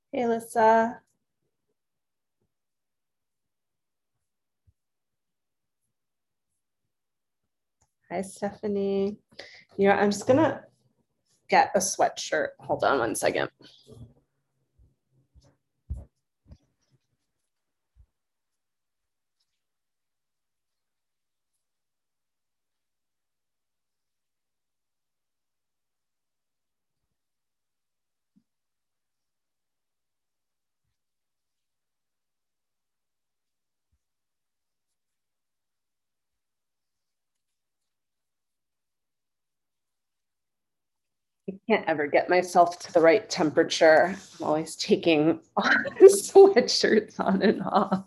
Hey, Alyssa. Hi, Stephanie. I'm just gonna get a sweatshirt. Hold on one second. I can't ever get myself to the right temperature. I'm always taking sweatshirts on and off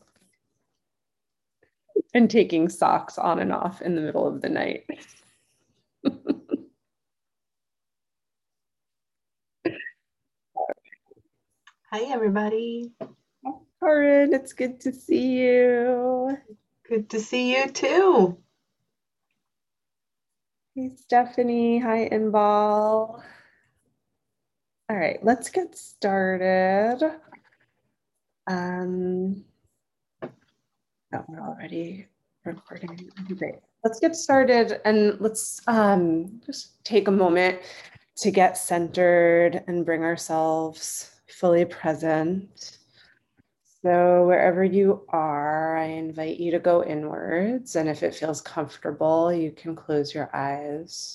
and taking socks on and off in the middle of the night. Hi, everybody. Corinne, it's good to see you. Good to see you too. Hey, Stephanie. Hi, Inbal. All right, let's get started. Um, Oh, we're already recording. Great. Let's get started and let's just take a moment to get centered and bring ourselves fully present. So, wherever you are, I invite you to go inwards. And if it feels comfortable, you can close your eyes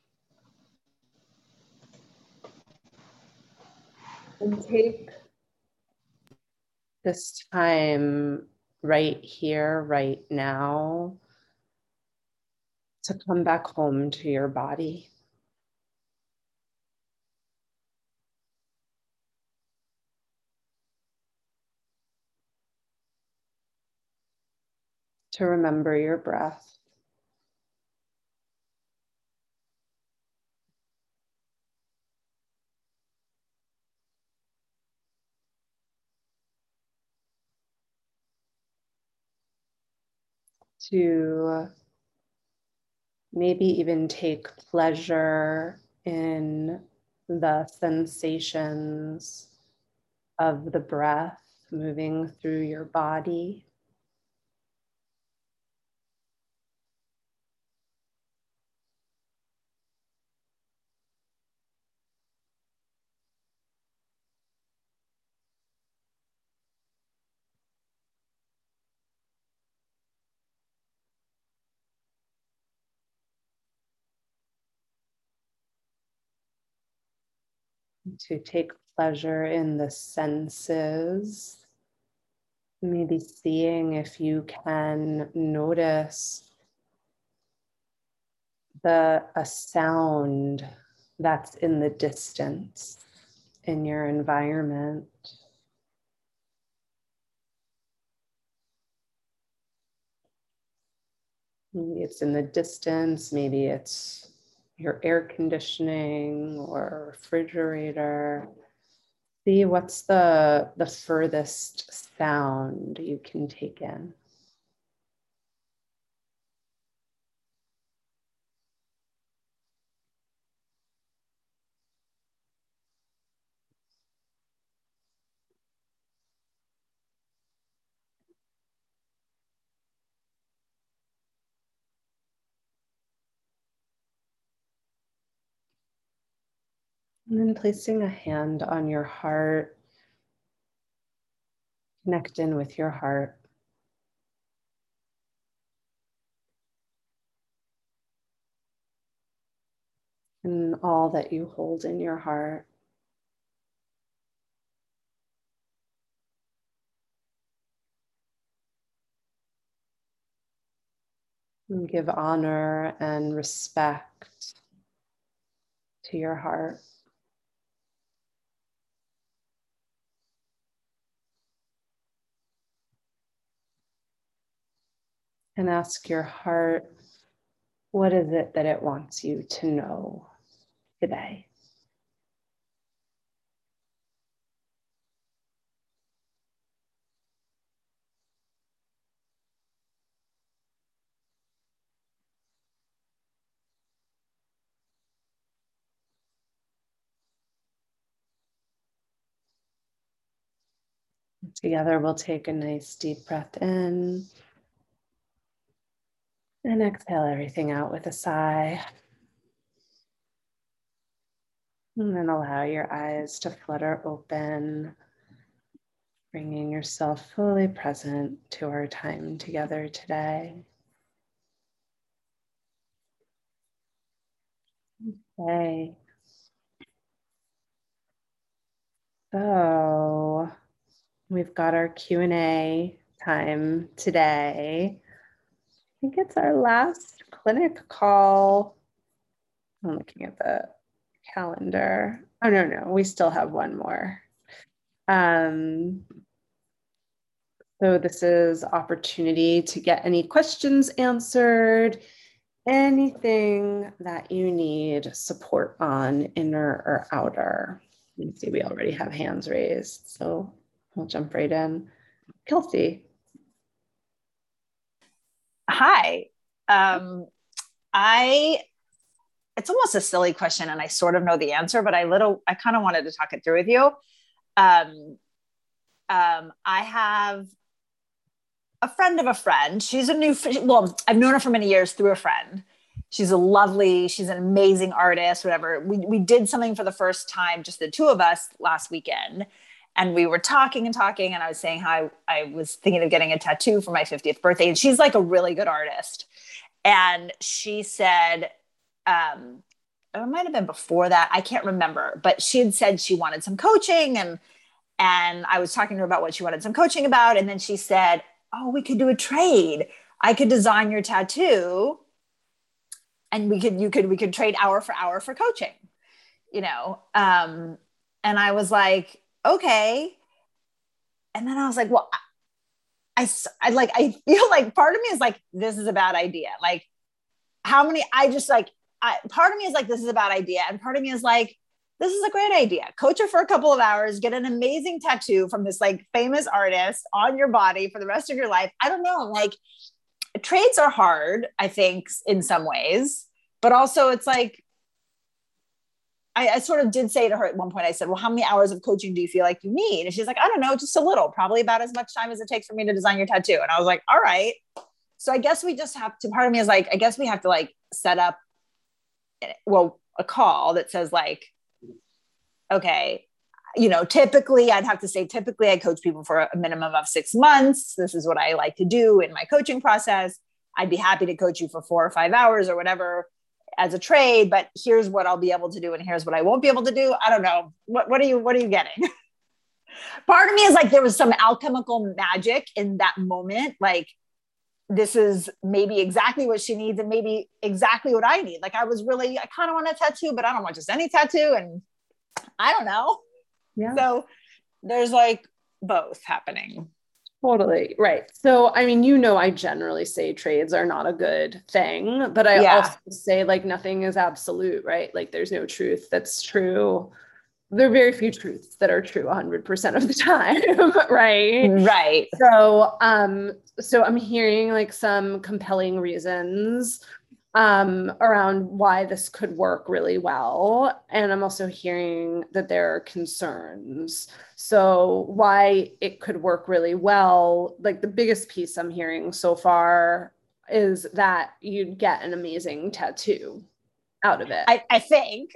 and take this time right here, right now, to come back home to your body. To remember your breath, to maybe even take pleasure in the sensations of the breath moving through your body. To take pleasure in the senses, maybe seeing if you can notice a sound that's in the distance in your environment. Maybe it's in the distance, maybe it's your air conditioning or refrigerator. See what's the furthest sound you can take in. And then placing a hand on your heart, connect in with your heart. And all that you hold in your heart. And give honor and respect to your heart. And ask your heart, what is it that it wants you to know today? Together, we'll take a nice deep breath in and exhale everything out with a sigh. And then allow your eyes to flutter open, bringing yourself fully present to our time together today. Okay. So we've got our Q&A time today. I think it's our last clinic call. I'm looking at the calendar. Oh, no, we still have one more. So this is opportunity to get any questions answered, anything that you need support on, inner or outer. You see, we already have hands raised, so we'll jump right in. Kelsey. Hi. It's almost a silly question and I sort of know the answer, but I kind of wanted to talk it through with you. I have a friend of a friend. She's I've known her for many years through a friend. She's an amazing artist, whatever. We did something for the first time, just the two of us last weekend. And we were talking, and I was saying how I was thinking of getting a tattoo for my 50th birthday. And she's like a really good artist. And she said, it might have been before that, I can't remember, but she had said she wanted some coaching, and I was talking to her about what she wanted some coaching about. And then she said, oh, we could do a trade. I could design your tattoo and we could trade hour for hour for coaching, and I was like, okay. And then I was like, well, I feel like part of me is like, this is a bad idea. Like part of me is like, this is a bad idea. And part of me is like, this is a great idea. Coach her for a couple of hours, get an amazing tattoo from this like famous artist on your body for the rest of your life. I don't know. Like trades are hard, I think, in some ways, but also it's like, I sort of did say to her at one point, I said, well, how many hours of coaching do you feel like you need? And she's like, I don't know, just a little, probably about as much time as it takes for me to design your tattoo. And I was like, all right. So I guess we just have to, part of me is like, I guess we have to like set up, a call that says like, okay, typically I coach people for a minimum of 6 months. This is what I like to do in my coaching process. I'd be happy to coach you for 4 or 5 hours or whatever as a trade, but here's what I'll be able to do. And here's what I won't be able to do. I don't know. What are you getting? Part of me is like, there was some alchemical magic in that moment. Like, this is maybe exactly what she needs and maybe exactly what I need. Like I kind of want a tattoo, but I don't want just any tattoo. And I don't know. Yeah. So there's like both happening. Totally. Right. So, I mean, I generally say trades are not a good thing, but I also say like nothing is absolute, right? Like there's no truth that's true. There are very few truths that are true 100% of the time, right? Right. So I'm hearing like some compelling reasons around why this could work really well. And I'm also hearing that there are concerns. So why it could work really well, like the biggest piece I'm hearing so far is that you'd get an amazing tattoo out of it. I think.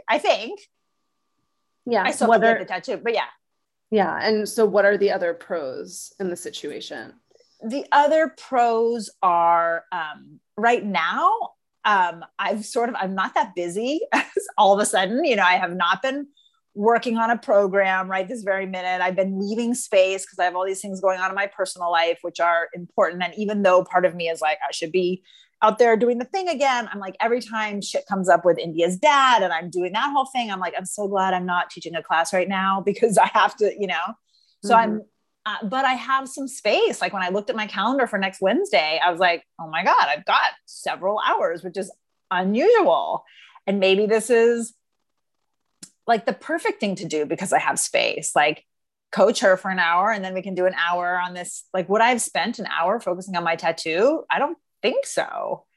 Yeah. I still have to get the tattoo, but yeah. Yeah. And so what are the other pros in the situation? The other pros are right now, I'm not that busy all of a sudden. I have not been working on a program right this very minute. I've been leaving space because I have all these things going on in my personal life, which are important. And even though part of me is like, I should be out there doing the thing again, I'm like, every time shit comes up with India's dad and I'm doing that whole thing, I'm like, I'm so glad I'm not teaching a class right now because I have to, so but I have some space. Like when I looked at my calendar for next Wednesday, I was like, oh my God, I've got several hours, which is unusual. And maybe this is like the perfect thing to do because I have space, like coach her for an hour and then we can do an hour on this. Like would I have spent an hour focusing on my tattoo? I don't think so.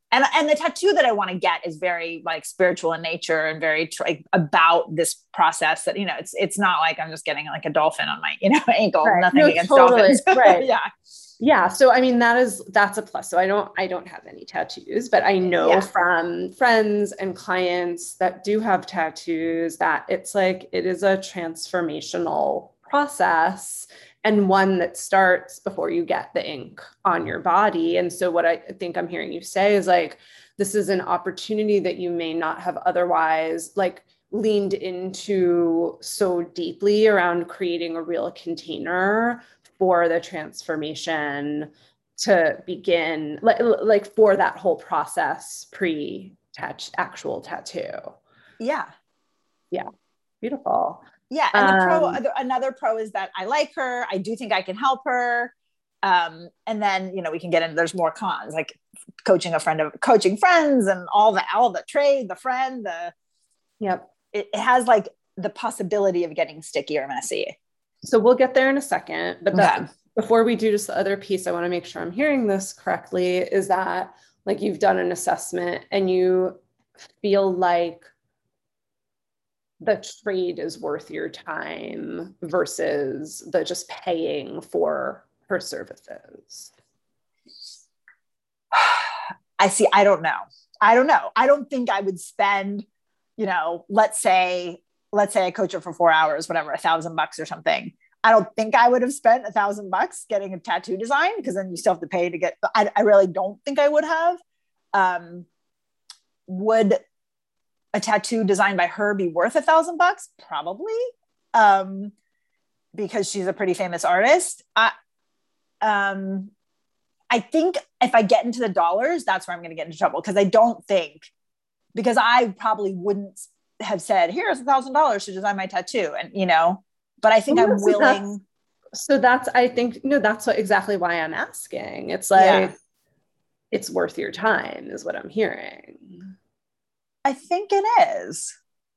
and the tattoo that I want to get is very like spiritual in nature and very like about this process that, it's not like I'm just getting like a dolphin on my, ankle, Right. nothing No, against totally. dolphins. Right. Yeah. Yeah. So, I mean, that's a plus. So I don't have any tattoos, but I know from friends and clients that do have tattoos that it's like, it is a transformational process and one that starts before you get the ink on your body. And so what I think I'm hearing you say is like, this is an opportunity that you may not have otherwise like leaned into so deeply around creating a real container for the transformation to begin, like for that whole process actual tattoo. Yeah. Yeah. Beautiful. Yeah. And another pro is that I like her. I do think I can help her. And then, we can get into, there's more cons, like coaching friends and all the trade, the friend, Yep. It has like the possibility of getting sticky or messy. So we'll get there in a second, but Okay. Before we do just the other piece, I want to make sure I'm hearing this correctly, is that like you've done an assessment and you feel like the trade is worth your time versus the just paying for her services. I don't know. I don't think I would spend, let's say I coach her for 4 hours, whatever, $1,000 or something. I don't think I would have spent $1,000 getting a tattoo design, because then you still have to pay to get, I really don't think I would have. Would a tattoo designed by her be worth $1,000? Probably. Because she's a pretty famous artist. I think if I get into the dollars, that's where I'm going to get into trouble. Because I probably wouldn't have said, here's $1,000 to design my tattoo. And, but I think I'm willing. I think, that's exactly why I'm asking. It's like, it's worth your time is what I'm hearing. I think it is.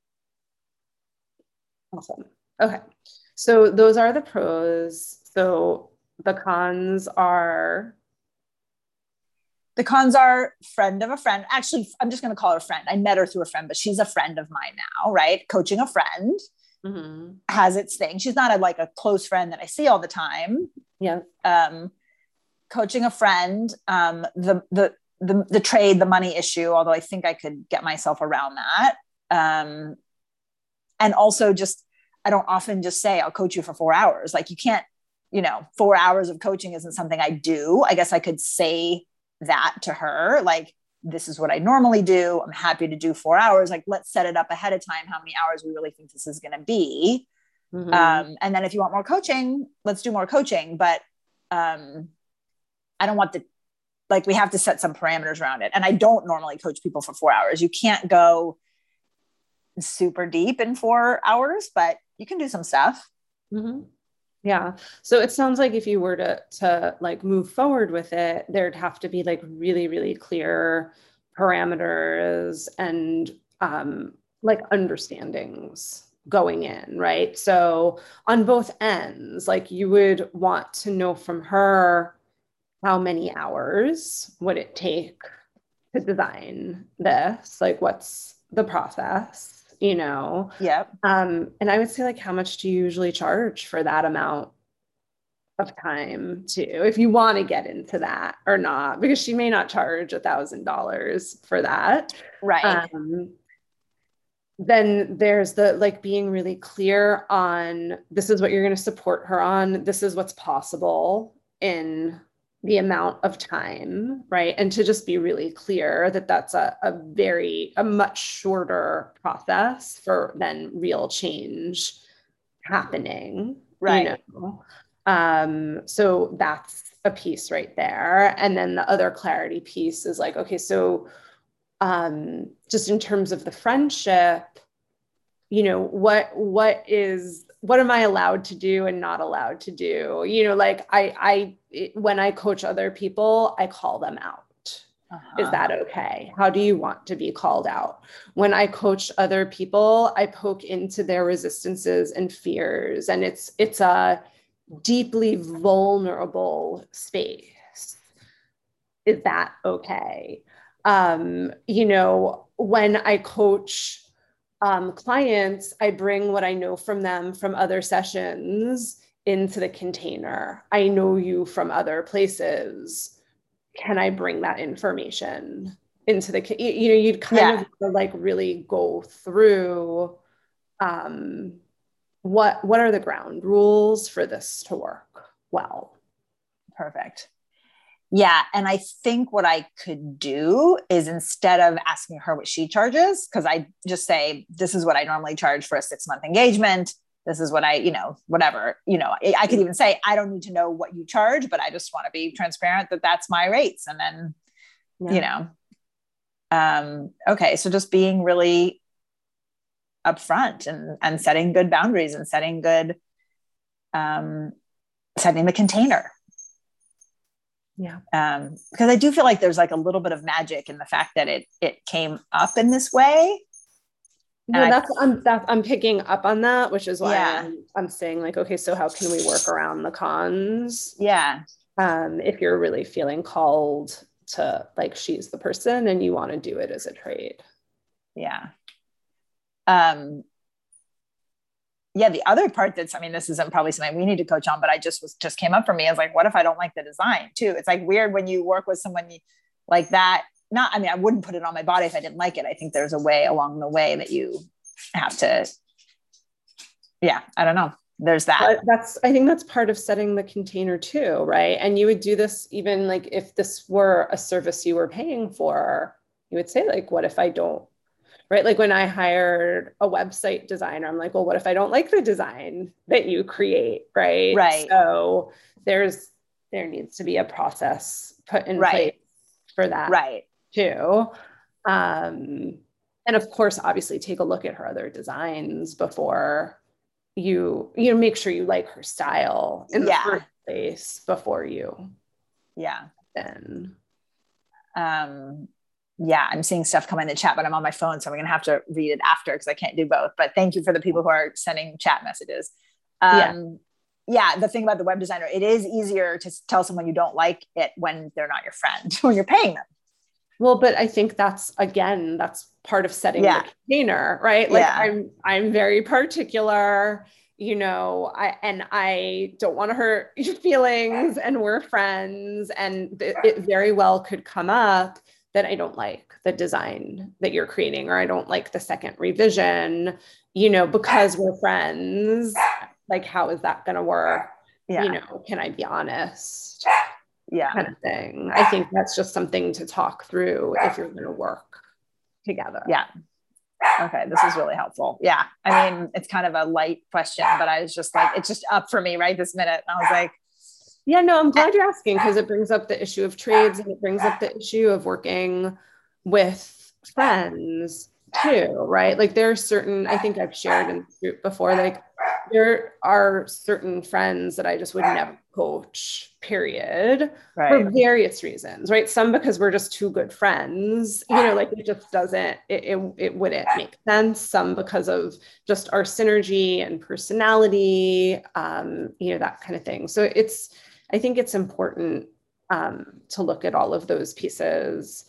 Awesome. Okay. So those are the pros. So the cons are friend of a friend. Actually, I'm just going to call her a friend. I met her through a friend, but she's a friend of mine now, right? Coaching a friend has its thing. She's not a close friend that I see all the time. Yeah. Coaching a friend, the trade, the money issue, although I think I could get myself around that. And also just, I don't often just say, I'll coach you for 4 hours. Like you can't, 4 hours of coaching isn't something I do. I guess I could say that to her, like, this is what I normally do. I'm happy to do 4 hours. Like, let's set it up ahead of time, how many hours we really think this is going to be. And then if you want more coaching, let's do more coaching. But I don't want we have to set some parameters around it. And I don't normally coach people for 4 hours. You can't go super deep in 4 hours, but you can do some stuff. Yeah. So it sounds like if you were to like move forward with it, there'd have to be like really, really clear parameters and like understandings going in, right? So on both ends, like you would want to know from her, how many hours would it take to design this? Like what's the process? Yep. And I would say, like, how much do you usually charge for that amount of time too, if you want to get into that or not, because she may not charge $1,000 for that. Right. Then there's the like being really clear on this is what you're going to support her on. This is what's possible in the amount of time, right? And to just be really clear that that's a much shorter process for then real change happening, right? So that's a piece right there. And then the other clarity piece is like, okay, so just in terms of the friendship, what am I allowed to do and not allowed to do? Like when I coach other people, I call them out. Is that okay? How do you want to be called out? When I coach other people, I poke into their resistances and fears, and it's a deeply vulnerable space. Is that okay? You know, when I coach clients, I bring what I know from them from other sessions into the container. I know you from other places. Can I bring that information into the, you know, you'd kind of like really go through what are the ground rules for this to work well. Perfect. Yeah. And I think what I could do is, instead of asking her what she charges, because I just say, this is what I normally charge for a 6-month engagement. This is what I, you know, whatever, you know, I could even say, I don't need to know what you charge, but I just want to be transparent that that's my rates. And then, you know, okay. So just being really upfront and setting good boundaries and setting good, setting the container. Yeah. Because I do feel like there's like a little bit of magic in the fact that it came up in this way. Well, I'm picking up on that, which is why I'm saying like, okay, so how can we work around the cons? Yeah. If you're really feeling called to, like, she's the person and you want to do it as a trade. Yeah. Yeah. The other part that's, I mean, this isn't probably something we need to coach on, but I just came up for me. I was like, what if I don't like the design too? It's like weird when you work with someone like that. I mean, I wouldn't put it on my body if I didn't like it. I think there's a way along the way that you have to, I don't know. There's that. I think that's part of setting the container too, right? And you would do this even like if this were a service you were paying for, you would say like, what if I don't, right? Like when I hired a website designer, I'm like, well, what if I don't like the design that you create, right? Right. So there needs to be a process put in place for that too. And of course, obviously take a look at her other designs before you make sure you like her style in the first place before you. Then. I'm seeing stuff come in the chat, but I'm on my phone, so I'm going to have to read it after because I can't do both. But thank you for the people who are sending chat messages. The thing about the web designer, it is easier to tell someone you don't like it when they're not your friend, when you're paying them. Well, but I think that's part of setting the container, right? Like I'm very particular, you know, I don't want to hurt your feelings and we're friends. And it very well could come up that I don't like the design that you're creating, or I don't like the second revision, you know, because we're friends. Like, how is that going to work? You know, can I be honest? Kind of thing. I think that's just something to talk through if you're going to work together. Okay, this is really helpful. I mean, it's kind of a light question, but I was just like, it's just up for me right this minute. And I was like, no, I'm glad you're asking, because it brings up the issue of trades and it brings up the issue of working with friends too, right? Like there are certain, I think I've shared in the group before, like there are certain friends that I just would never coach, period, for various reasons, right? Some because we're just too good friends, you know, like it just doesn't, it wouldn't make sense. Some because of just our synergy and personality, you know, that kind of thing. So I think it's important to look at all of those pieces.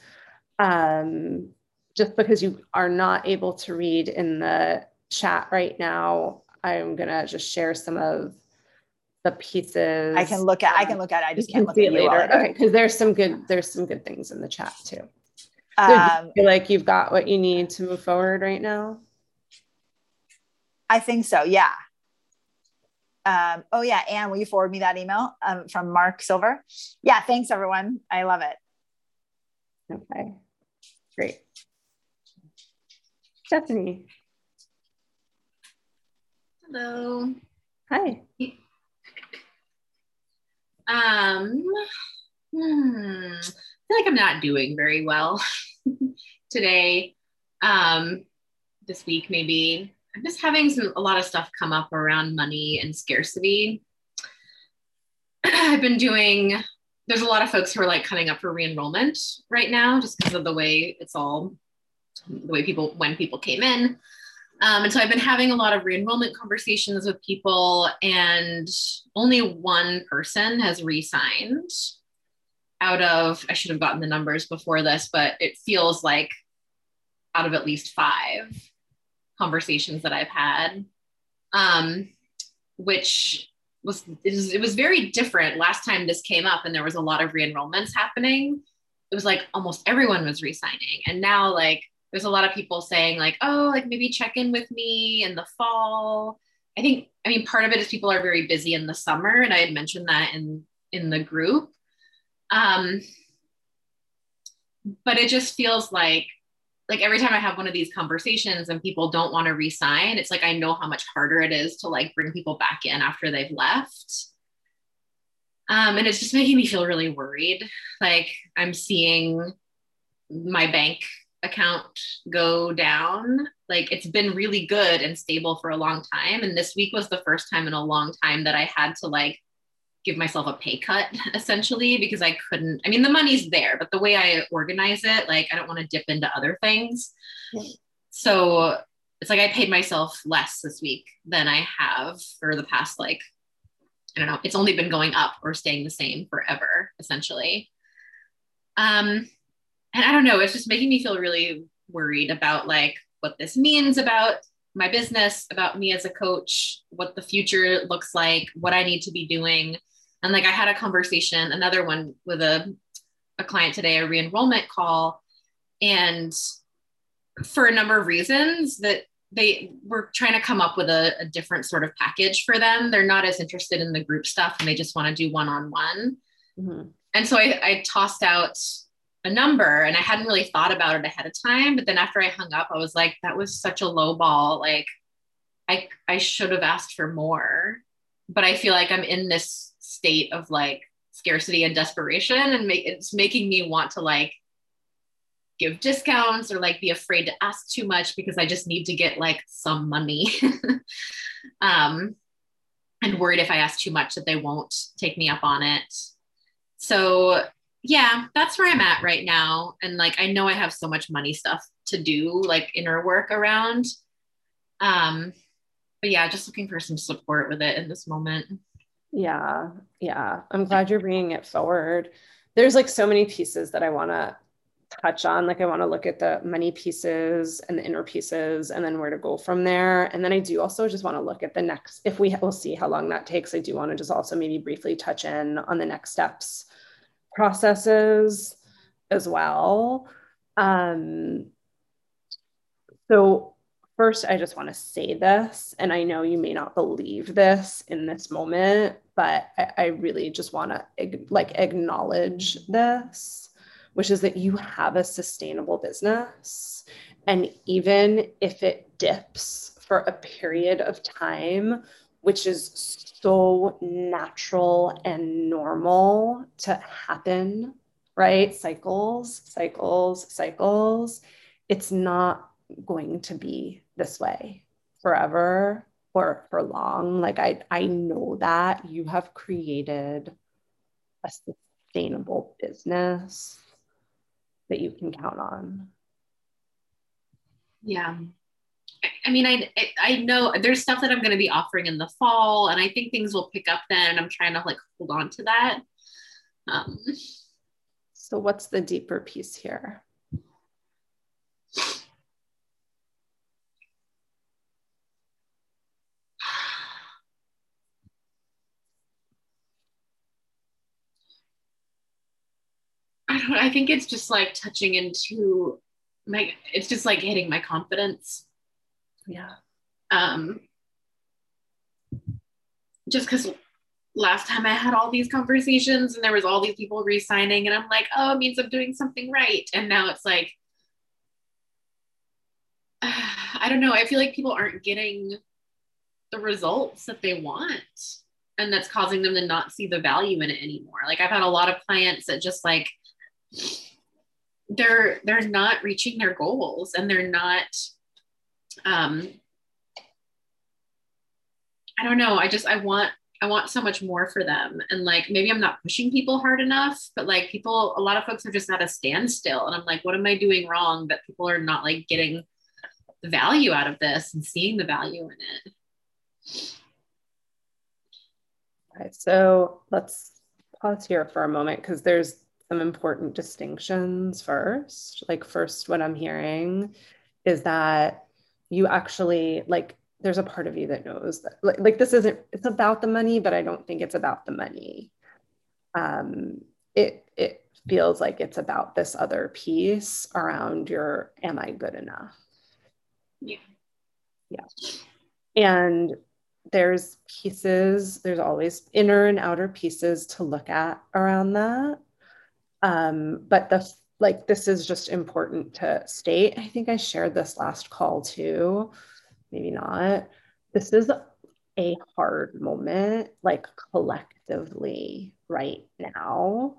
Just because you are not able to read in the chat right now, I'm gonna just share some of the pieces. I can look at it. I just can't look at it later. Okay, because there's some good things in the chat too. So do you feel like you've got what you need to move forward right now? I think so. Yeah. Anne, will you forward me that email from Mark Silver? Yeah. Thanks, everyone. I love it. Okay. Great. Stephanie. Hello. Hi. I feel like I'm not doing very well today. This week, maybe. I'm just having a lot of stuff come up around money and scarcity. There's a lot of folks who are like coming up for re-enrollment right now, just because of the way when people came in. And so I've been having a lot of re-enrollment conversations with people, and only one person has re-signed. out of, I should have gotten the numbers before this, but it feels like out of at least 5 conversations that I've had, which it was very different last time this came up and there was a lot of re-enrollments happening. It was like almost everyone was re-signing. And now like there's a lot of people saying like, oh, like maybe check in with me in the fall. I mean, part of it is people are very busy in the summer. And I had mentioned that in the group. But it just feels like every time I have one of these conversations and people don't want to re-sign, it's like I know how much harder it is to like bring people back in after they've left. And it's just making me feel really worried. Like I'm seeing my bank account go down. Like it's been really good and stable for a long time. And this week was the first time in a long time that I had to like give myself a pay cut essentially, because I couldn't, I mean, the money's there, but the way I organize it, like I don't want to dip into other things. Yeah. So it's like I paid myself less this week than I have for the past, like, I don't know, it's only been going up or staying the same forever, essentially. And I don't know, it's just making me feel really worried about like what this means about my business, about me as a coach, what the future looks like, what I need to be doing. And like I had a conversation, another one with a client today, a re-enrollment call. And for a number of reasons that they were trying to come up with a different sort of package for them. They're not as interested in the group stuff and they just want to do one-on-one. Mm-hmm. And so I tossed out a number and I hadn't really thought about it ahead of time. But then after I hung up, I was like, that was such a low ball. Like I should have asked for more, but I feel like I'm in this state of like scarcity and desperation and it's making me want to like give discounts or like be afraid to ask too much because I just need to get like some money. And worried if I ask too much that they won't take me up on it. So yeah, that's where I'm at right now. And like, I know I have so much money stuff to do, like inner work around. But yeah, just looking for some support with it in this moment. Yeah. Yeah. I'm glad you're bringing it forward. There's like so many pieces that I want to touch on. Like I want to look at the money pieces and the inner pieces and then where to go from there. And then I do also just want to look at the next, if we'll see how long that takes. I do want to just also maybe briefly touch in on the next steps processes as well. So first, I just want to say this, and I know you may not believe this in this moment, but I really just want to like acknowledge this, which is that you have a sustainable business. And even if it dips for a period of time, which is so natural and normal to happen, right? Cycles. It's not going to be this way forever or for long. Like I know that you have created a sustainable business that you can count on. Yeah. I mean, I know there's stuff that I'm going to be offering in the fall and I think things will pick up then. And I'm trying to like hold on to that. So what's the deeper piece here? I think it's just like touching into it's just like hitting my confidence. Yeah. Just because last time I had all these conversations and there was all these people re-signing and I'm like, oh, it means I'm doing something right. And now it's like, I don't know. I feel like people aren't getting the results that they want. And that's causing them to not see the value in it anymore. Like I've had a lot of clients that just like, they're not reaching their goals and they're not, I don't know. I want so much more for them. And like, maybe I'm not pushing people hard enough, but like a lot of folks are just at a standstill. And I'm like, what am I doing wrong that people are not like getting the value out of this and seeing the value in it? All right. So let's pause here for a moment because there's some important distinctions first. Like first, what I'm hearing is that you actually like, there's a part of you that knows that like this isn't, it's about the money, but I don't think it's about the money. It feels like it's about this other piece around your, am I good enough? Yeah. Yeah. And there's pieces, there's always inner and outer pieces to look at around that. But this is just important to state. I think I shared this last call too, maybe not. This is a hard moment, like collectively right now.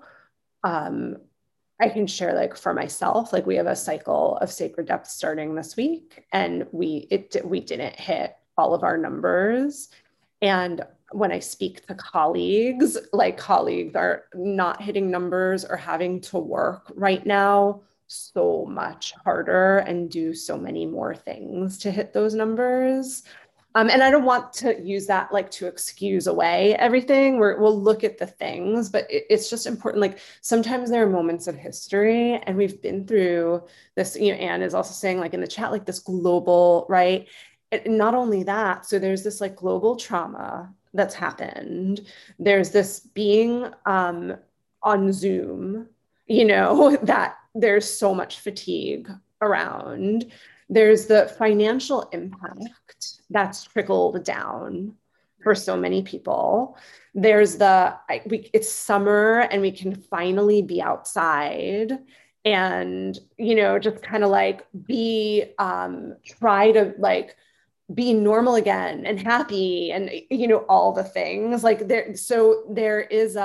I can share like for myself, like we have a cycle of Sacred Depth starting this week, and we didn't hit all of our numbers. And when I speak to colleagues, like colleagues are not hitting numbers or having to work right now so much harder and do so many more things to hit those numbers. And I don't want to use that like to excuse away everything. We'll look at the things, but it's just important. Like sometimes there are moments of history, and we've been through this, you know, Anne is also saying like in the chat, like this global, right? And not only that, so there's this like global trauma that's happened. There's this being on Zoom, you know, that there's so much fatigue around. There's the financial impact that's trickled down for so many people. There's it's summer and we can finally be outside and, you know, just kind of like try to like be normal again and happy and, you know, all the things like there is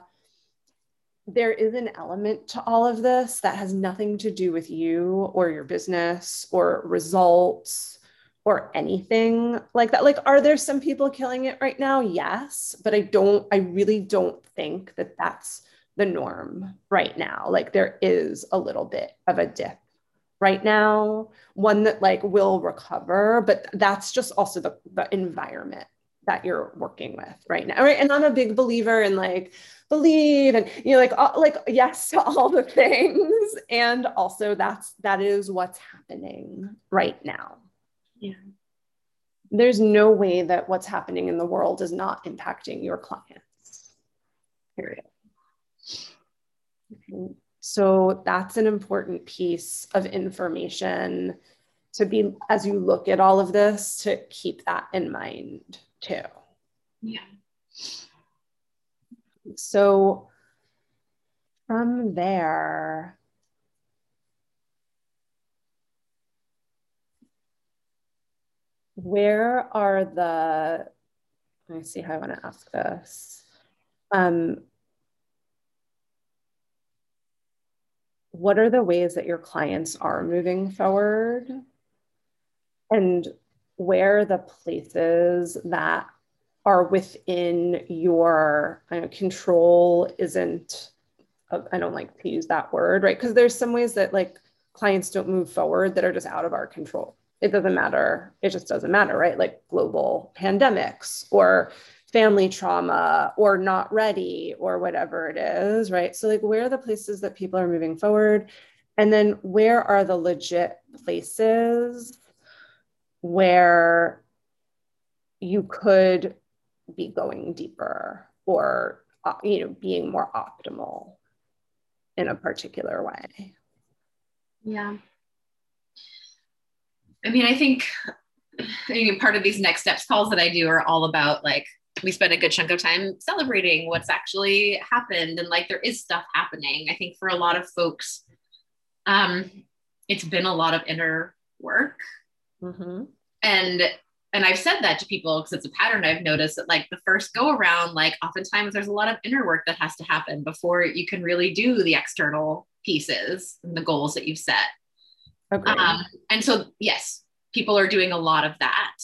an element to all of this that has nothing to do with you or your business or results or anything like that. Like, are there some people killing it right now? Yes, but I really don't think that that's the norm right now. Like there is a little bit of a dip right now, one that like will recover, but that's just also the environment that you're working with right now, right? And I'm a big believer in like believe and, you know, like yes to all the things, and also that is what's happening right now. Yeah. There's no way that what's happening in the world is not impacting your clients, period. Okay. So that's an important piece of information to be, as you look at all of this, to keep that in mind too. Yeah. So from there, where are let me see how I want to ask this. What are the ways that your clients are moving forward? And where are the places that are within your control isn't, I don't like to use that word, right? Because there's some ways that like clients don't move forward that are just out of our control. It doesn't matter. It just doesn't matter, right? Like global pandemics or family trauma or not ready or whatever it is, right? So like where are the places that people are moving forward? And then where are the legit places where you could be going deeper or, you know, being more optimal in a particular way? Yeah. I mean, I think part of these next steps calls that I do are all about like, we spend a good chunk of time celebrating what's actually happened. And like, there is stuff happening. I think for a lot of folks, it's been a lot of inner work. Mm-hmm. And I've said that to people because it's a pattern I've noticed that like the first go around, like oftentimes there's a lot of inner work that has to happen before you can really do the external pieces and the goals that you've set. Okay. And so, yes, people are doing a lot of that.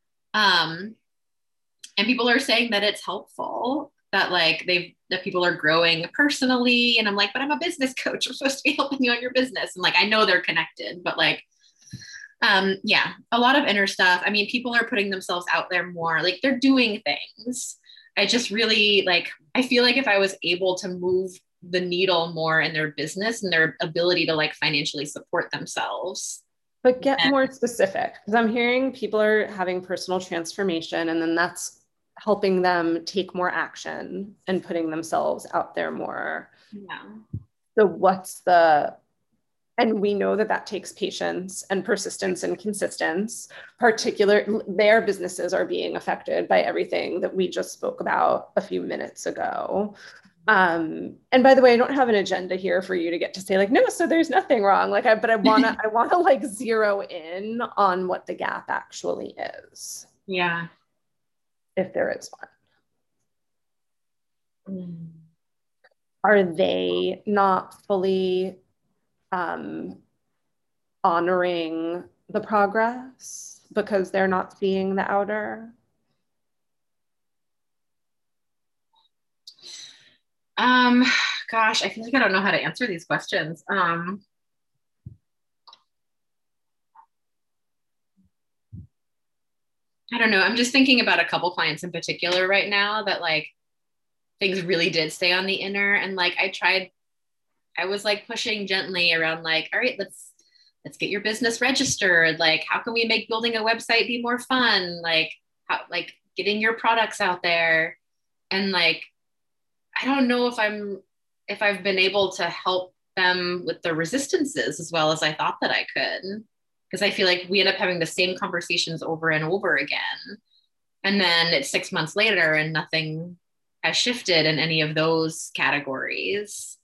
And people are saying that it's helpful, that like that people are growing personally. And I'm like, but I'm a business coach. I'm supposed to be helping you on your business. And like, I know they're connected, but like, yeah, a lot of inner stuff. I mean, people are putting themselves out there more, like they're doing things. I just really like, I feel like if I was able to move the needle more in their business and their ability to like financially support themselves. But get more specific, because I'm hearing people are having personal transformation, and then that's helping them take more action and putting themselves out there more. Yeah. So and we know that that takes patience and persistence and consistency. Their businesses are being affected by everything that we just spoke about a few minutes ago. And by the way, I don't have an agenda here for you to get to say like, no, so there's nothing wrong. Like, but I wanna like zero in on what the gap actually is. Yeah. If there is one. Mm. Are they not fully honoring the progress because they're not seeing the outer? Gosh, I feel like I don't know how to answer these questions. I don't know. I'm just thinking about a couple clients in particular right now that like things really did stay on the inner, and like I was like pushing gently around like, all right, let's get your business registered. Like, how can we make building a website be more fun? Like, how, like getting your products out there. And like, I don't know if I've been able to help them with the resistances as well as I thought that I could. Because I feel like we end up having the same conversations over and over again. And then it's 6 months later and nothing has shifted in any of those categories.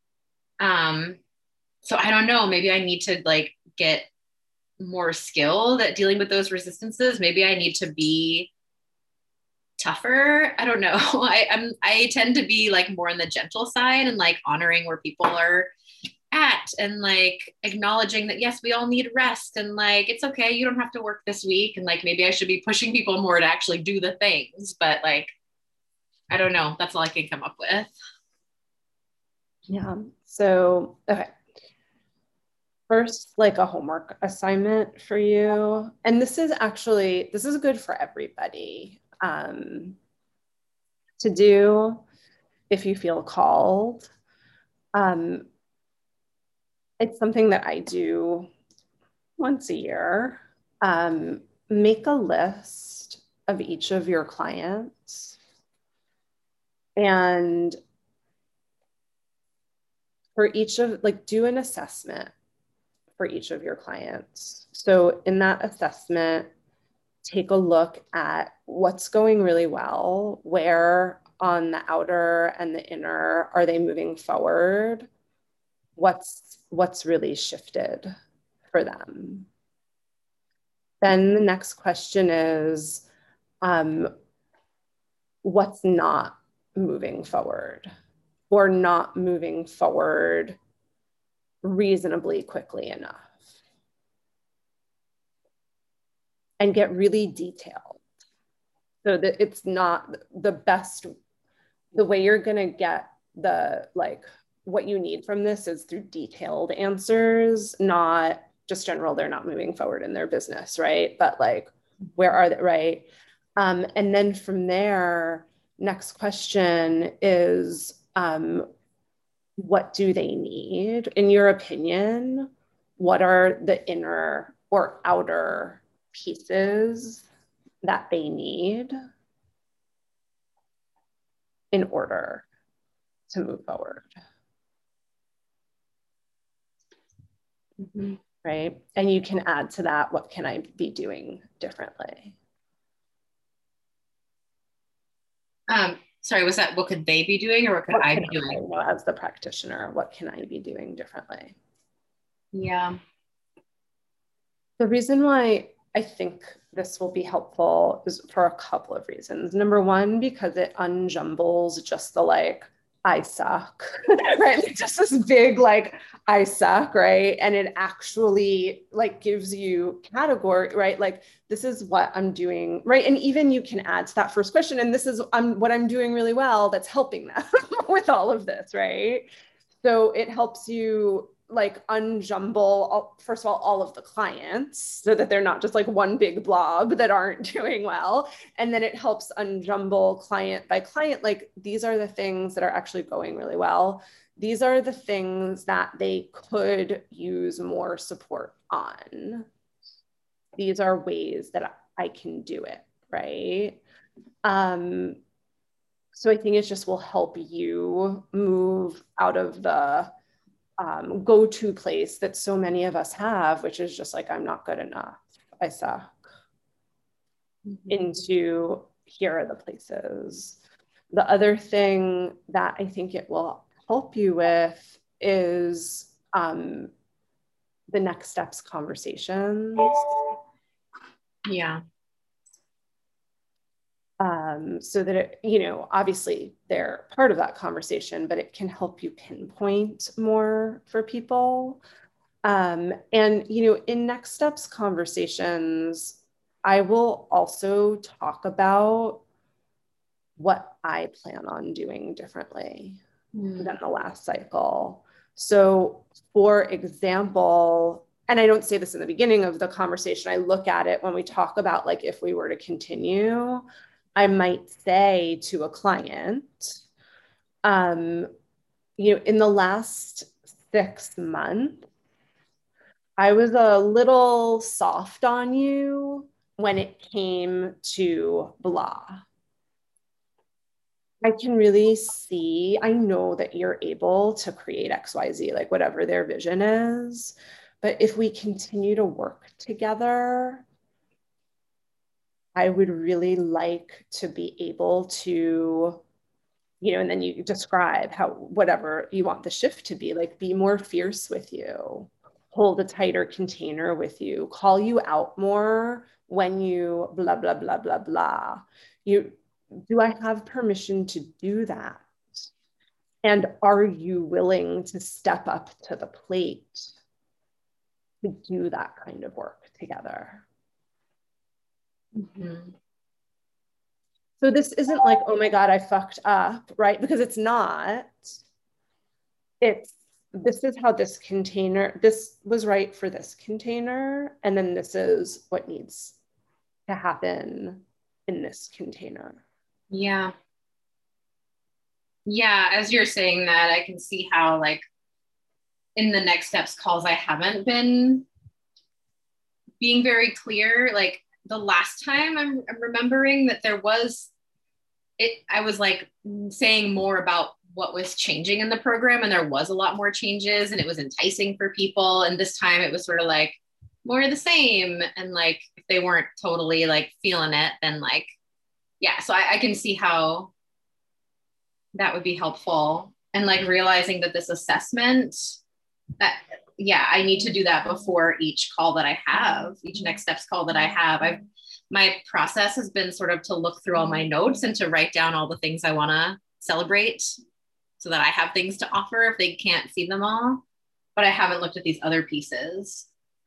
So I don't know, maybe I need to like get more skilled at dealing with those resistances. Maybe I need to be tougher. I don't know. I tend to be like more on the gentle side and like honoring where people are at and like acknowledging that yes, we all need rest and like it's okay, you don't have to work this week, and like maybe I should be pushing people more to actually do the things, but like I don't know, that's all I can come up with. Yeah. So okay, first, like a homework assignment for you, and this is good for everybody to do if you feel called. It's something that I do once a year. Make a list of each of your clients, and for each of like do an assessment for each of your clients. So in that assessment, take a look at what's going really well, where on the outer and the inner are they moving forward, what's really shifted for them. Then the next question is, what's not moving forward or not moving forward reasonably quickly enough? And get really detailed so that it's not the best. The way you're going to get the like what you need from this is through detailed answers, not just general, they're not moving forward in their business, right? But like, where are they, right? And then from there, next question is, what do they need? In your opinion, what are the inner or outer pieces that they need in order to move forward? Mm-hmm. Right? And you can add to that, what can I be doing differently? Sorry, was that what could they be doing or what could I be doing? As the practitioner, what can I be doing differently? Yeah. The reason why I think this will be helpful is for a couple of reasons. Number one, because it unjumbles just the like, I suck, right? Like just this big like, I suck, right? And it actually like gives you category, right? Like this is what I'm doing, right? And even you can add to that first question, and this is what I'm doing really well that's helping them with all of this, right? So it helps you like unjumble, first of all of the clients so that they're not just like one big blob that aren't doing well. And then it helps unjumble client by client. Like, these are the things that are actually going really well. These are the things that they could use more support on. These are ways that I can do it, right? So I think it just will help you move out of the go-to place that so many of us have, which is just like, I'm not good enough, I suck, into here are the places. The other thing that I think it will help you with is the next steps conversations. Yeah. So that it, you know, obviously they're part of that conversation, but it can help you pinpoint more for people. And, you know, in next steps conversations, I will also talk about what I plan on doing differently than the last cycle. So, for example, and I don't say this in the beginning of the conversation, I look at it when we talk about like if we were to continue, I might say to a client, you know, in the last 6 months, I was a little soft on you when it came to blah. I can really see, I know that you're able to create XYZ, like whatever their vision is. But if we continue to work together, I would really like to be able to, you know, and then you describe how, whatever you want the shift to be, like be more fierce with you, hold a tighter container with you, call you out more when you blah, blah, blah, blah, blah. Do I have permission to do that? And are you willing to step up to the plate to do that kind of work together? So this isn't like, oh my God, I fucked up, right? Because it's not. This is how this container, this was right for this container. And then this is what needs to happen in this container. Yeah. Yeah. As you're saying that, I can see how, like, in the next steps calls, I haven't been being very clear. Like the last time I'm remembering that there was it, I was like saying more about what was changing in the program, and there was a lot more changes and it was enticing for people. And this time it was sort of like more of the same. And like, if they weren't totally like feeling it, then like, yeah. So I can see how that would be helpful. And like realizing that this assessment that, yeah, I need to do that before each call that I have, each next steps call that I have. My process has been sort of to look through all my notes and to write down all the things I want to celebrate so that I have things to offer if they can't see them all. But I haven't looked at these other pieces.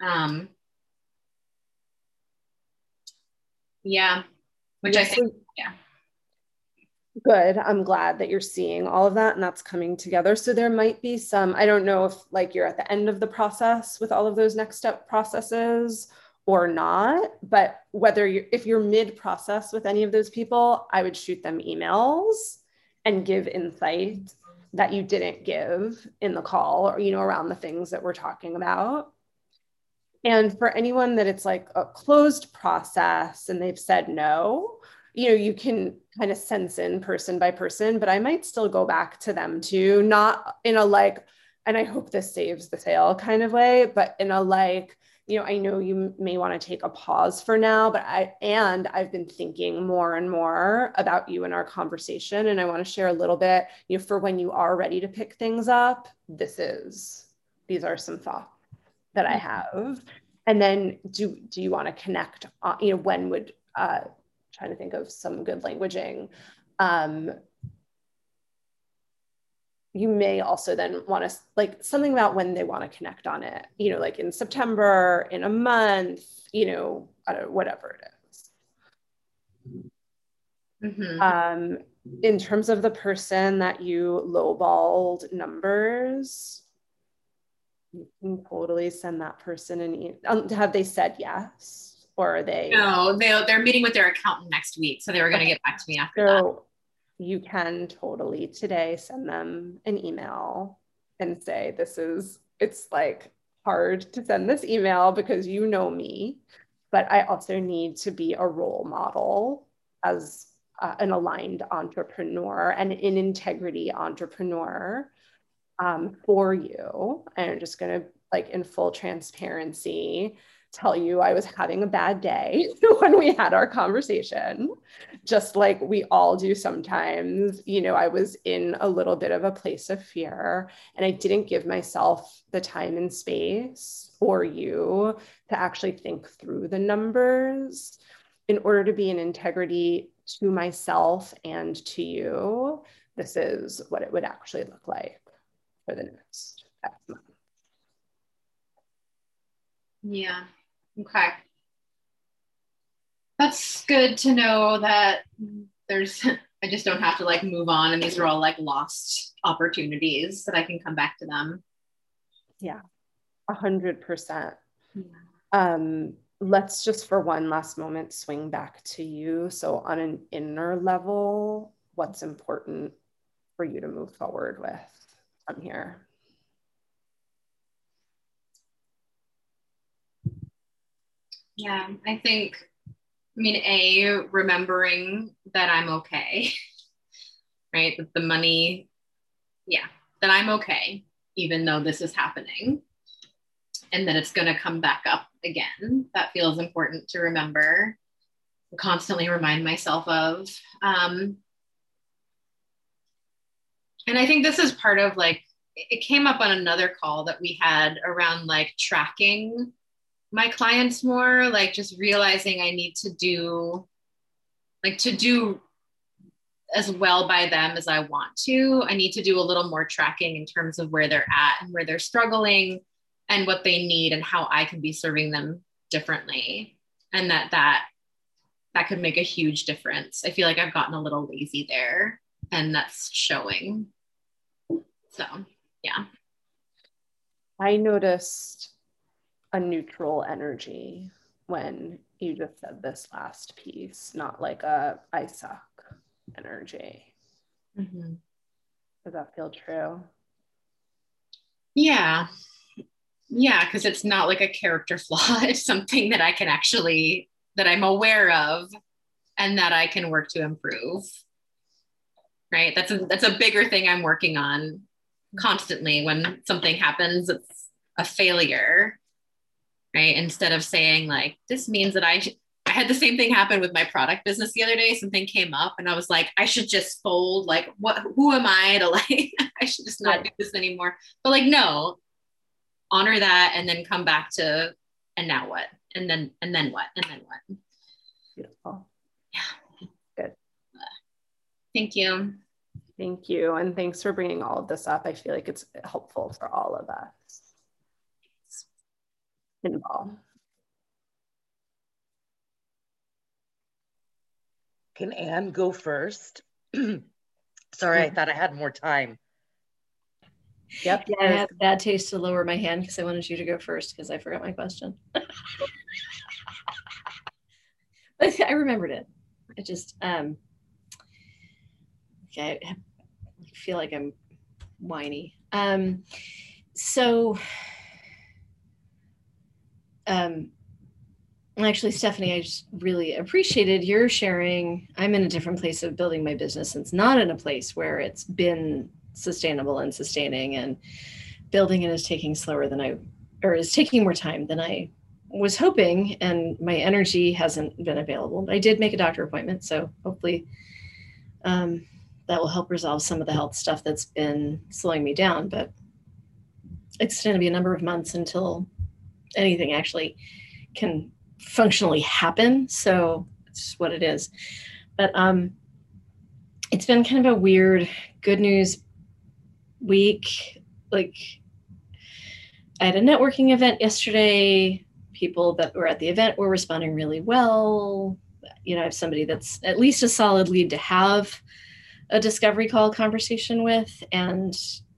Yeah, which I think, yeah. Good. I'm glad that you're seeing all of that and that's coming together. So there might be some, I don't know if like you're at the end of the process with all of those next step processes or not, but if you're mid-process with any of those people, I would shoot them emails and give insight that you didn't give in the call, or, you know, around the things that we're talking about. And for anyone that it's like a closed process and they've said no, you know, you can kind of sense in person by person, but I might still go back to them too, not in a like, and I hope this saves the sale kind of way, but in a like, you know, I know you may want to take a pause for now, but I've been thinking more and more about you in our conversation. And I want to share a little bit, you know, for when you are ready to pick things up, these are some thoughts that I have. And then do you want to connect, you know, when would, trying to think of some good languaging. You may also then want to like something about when they want to connect on it, you know, like in September, in a month, you know, whatever it is. Mm-hmm. In terms of the person that you lowballed numbers, You can totally send that person an email. Have they said yes, or are they? No, they're meeting with their accountant next week, so they were going to get back to me after that. So you can totally today send them an email and say, it's like hard to send this email because you know me, but I also need to be a role model as an aligned entrepreneur and an integrity entrepreneur for you. And I'm just going to, like, in full transparency, tell you I was having a bad day when we had our conversation, just like we all do sometimes. I was in a little bit of a place of fear, and I didn't give myself the time and space for you to actually think through the numbers in order to be in integrity to myself and to you. This is what it would actually look like for the next month. Yeah. Okay. That's good to know that I just don't have to like move on, and these are all like lost opportunities that I can come back to them. Yeah, 100%. Let's just for one last moment swing back to you. So on an inner level, what's important for you to move forward with from here? Yeah, I think, remembering that I'm okay, right? That the money, that I'm okay, even though this is happening, and that it's going to come back up again. That feels important to remember, constantly remind myself of. And I think this is part of like, it came up on another call that we had around like tracking my clients more, like just realizing I need to do as well by them as I want to. I need to do a little more tracking in terms of where they're at and where they're struggling and what they need and how I can be serving them differently. And that could make a huge difference. I feel like I've gotten a little lazy there, and that's showing. So, yeah. I noticed a neutral energy when you just said this last piece, not like a I suck energy. Mm-hmm. Does that feel true? Yeah, because it's not like a character flaw. It's something that I can actually, that I'm aware of and that I can work to improve. Right? That's a bigger thing I'm working on constantly. When something happens, it's a failure. Right? Instead of saying like, this means that I had the same thing happen with my product business the other day. Something came up and I was like, I should just fold. Like, who am I to like, I should just not do this anymore. But like, no, honor that and then come back to, and now what? And then what? And then what? Beautiful. Yeah. Good. Thank you. Thank you. And thanks for bringing all of this up. I feel like it's helpful for all of us involved. Can Anne go first? Sorry, I thought I had more time. Yep. Yeah, I had a bad taste to lower my hand because I wanted you to go first because I forgot my question. But I remembered it. I just, okay, I feel like I'm whiny. Actually, Stephanie, I just really appreciated your sharing. I'm in a different place of building my business. It's not in a place where it's been sustainable and sustaining, and building it is taking is taking more time than I was hoping, and my energy hasn't been available. But I did make a doctor appointment, so hopefully that will help resolve some of the health stuff that's been slowing me down. But it's going to be a number of months until anything actually can functionally happen. So it's what it is. But it's been kind of a weird good news week. Like, I had a networking event yesterday. People that were at the event were responding really well. I have somebody that's at least a solid lead to have a discovery call conversation with. And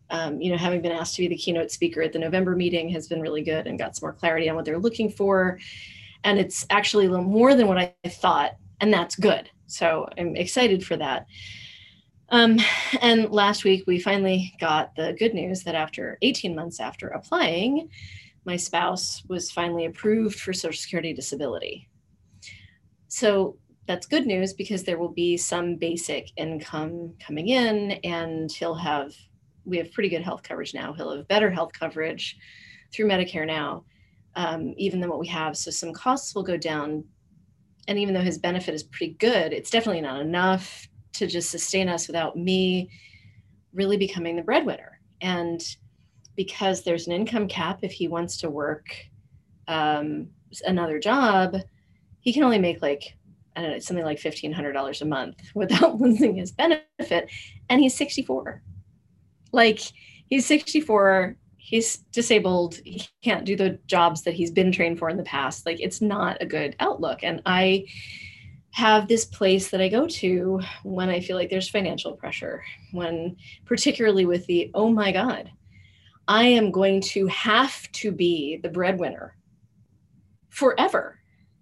Having been asked to be the keynote speaker at the November meeting has been really good and got some more clarity on what they're looking for. And it's actually a little more than what I thought, and that's good. So I'm excited for that. And last week, we finally got the good news that after 18 months after applying, my spouse was finally approved for Social Security disability. So that's good news because there will be some basic income coming in, and we have pretty good health coverage now. He'll have better health coverage through Medicare now, even than what we have. So some costs will go down. And even though his benefit is pretty good, it's definitely not enough to just sustain us without me really becoming the breadwinner. And because there's an income cap, if he wants to work another job, he can only make something like $1,500 a month without losing his benefit. And he's 64. He's 64, he's disabled, he can't do the jobs that he's been trained for in the past. It's not a good outlook. And I have this place that I go to when I feel like there's financial pressure, particularly with oh my God, I am going to have to be the breadwinner forever.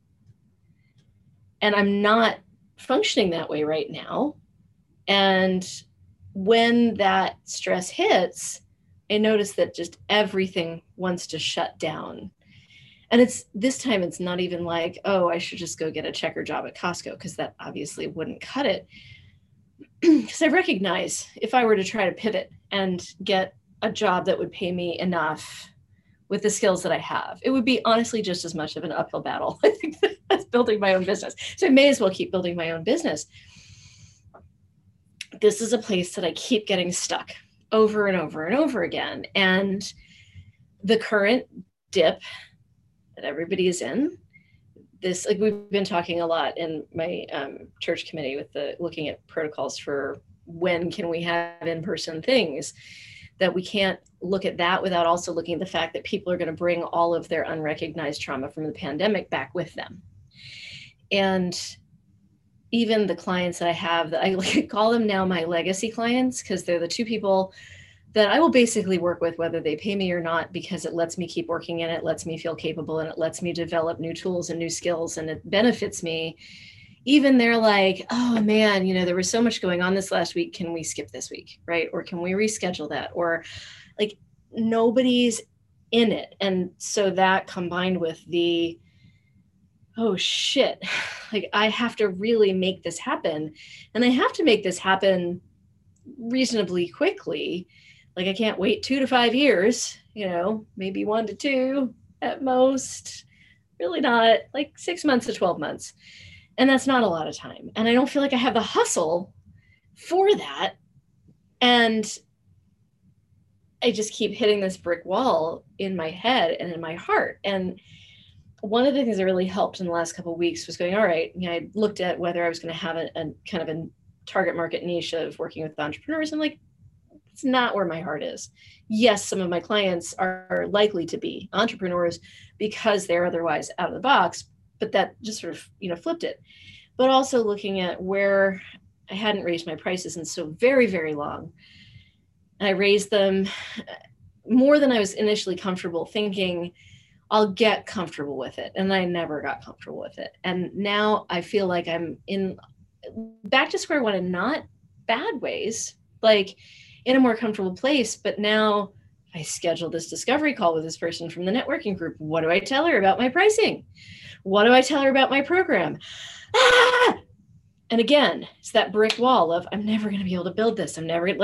And I'm not functioning that way right now. And when that stress hits, I notice that just everything wants to shut down. And this time it's not even like, oh, I should just go get a checker job at Costco, because that obviously wouldn't cut it. Because I recognize if I were to try to pivot and get a job that would pay me enough with the skills that I have, it would be honestly just as much of an uphill battle, I think, as building my own business. So I may as well keep building my own business. This is a place that I keep getting stuck over and over and over again. And the current dip that everybody is in, we've been talking a lot in my church committee with looking at protocols for when can we have in-person things, that we can't look at that without also looking at the fact that people are going to bring all of their unrecognized trauma from the pandemic back with them. And even the clients that I have, that I call them now my legacy clients, because they're the two people that I will basically work with whether they pay me or not, because it lets me keep working and it lets me feel capable and it lets me develop new tools and new skills and it benefits me. Even they're like, oh man, there was so much going on this last week. Can we skip this week, right? Or can we reschedule that? Or nobody's in it. And so that combined with oh shit, I have to really make this happen. And I have to make this happen reasonably quickly. I can't wait 2 to 5 years, maybe 1 to 2 at most, really not, 6 months to 12 months. And that's not a lot of time. And I don't feel like I have the hustle for that. And I just keep hitting this brick wall in my head and in my heart. And one of the things that really helped in the last couple of weeks was going, all right, I looked at whether I was going to have a kind of a target market niche of working with entrepreneurs. I'm like, it's not where my heart is. Yes, some of my clients are likely to be entrepreneurs because they're otherwise out of the box, but that just sort of, flipped it. But also looking at where I hadn't raised my prices in so very, very long. And I raised them more than I was initially comfortable, thinking I'll get comfortable with it. And I never got comfortable with it. And now I feel like I'm back to square one in not bad ways, in a more comfortable place. But now I scheduled this discovery call with this person from the networking group. What do I tell her about my pricing? What do I tell her about my program? And again, it's that brick wall of, I'm never going to be able to build this. I'm never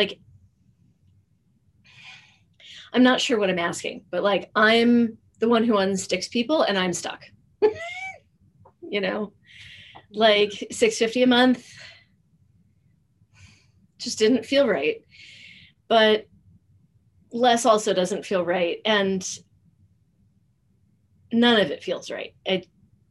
I'm not sure what I'm asking, but I'm the one who unsticks people and I'm stuck, $650 a month just didn't feel right, but less also doesn't feel right. And none of it feels right. And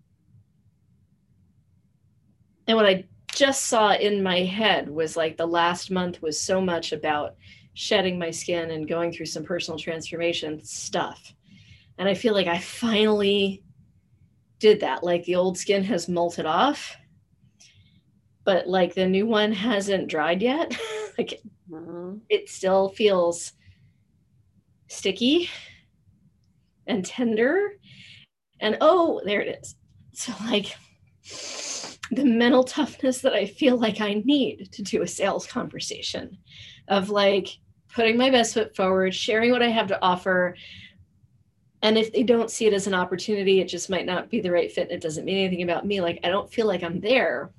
what I just saw in my head was the last month was so much about shedding my skin and going through some personal transformation stuff. And I feel like I finally did that. The old skin has molted off, but the new one hasn't dried yet. It still feels sticky and tender. And oh, there it is. So like the mental toughness that I feel like I need to do a sales conversation of like putting my best foot forward, sharing what I have to offer. And if they don't see it as an opportunity, it just might not be the right fit. It doesn't mean anything about me. Like, I don't feel like I'm there,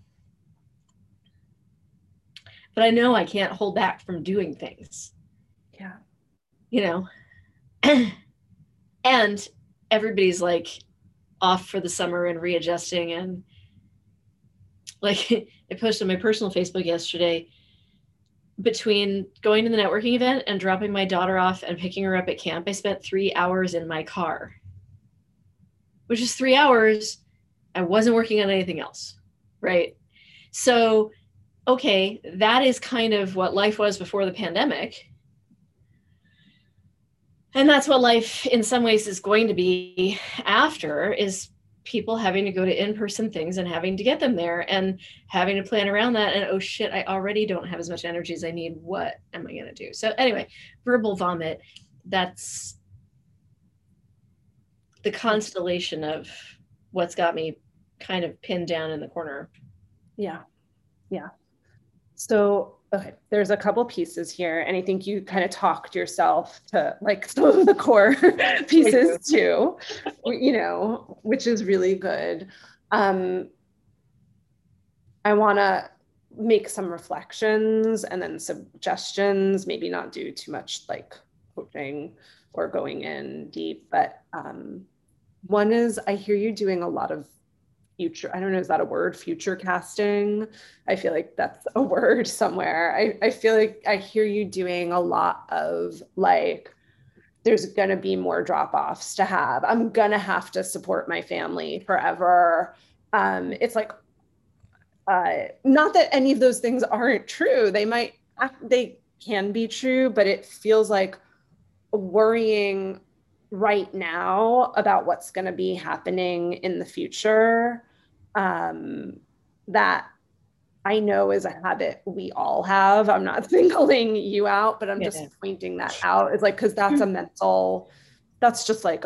but I know I can't hold back from doing things. Yeah. You know, and everybody's like off for the summer and readjusting. And like I posted on my personal Facebook yesterday, between going to the networking event and dropping my daughter off and picking her up at camp, I spent 3 hours in my car, which is 3 hours. I wasn't working on anything else. Right. So, okay, that is kind of what life was before the pandemic. And that's what life in some ways is going to be after, is people having to go to in-person things and having to get them there and having to plan around that. And oh shit, I already don't have as much energy as I need. What am I going to do? So anyway, verbal vomit, that's the constellation of what's got me kind of pinned down in the corner. Yeah. Yeah. So, okay, there's a couple pieces here, and I think you kind of talked yourself to like some of the core pieces too, you know, which is really good. I want to make some reflections and then suggestions, maybe not do too much like coaching or going in deep, but one is, I hear you doing a lot of future, I don't know, is that a word? Future casting? I feel like that's a word somewhere. I feel like I hear you doing a lot of like, there's going to be more drop-offs to have. I'm going to have to support my family forever. It's like, not that any of those things aren't true. They can be true, but it feels like worrying right now about what's going to be happening in the future, that I know is a habit we all have. I'm not singling you out, but I'm just pointing that out. It's like, because that's a mental, that's just like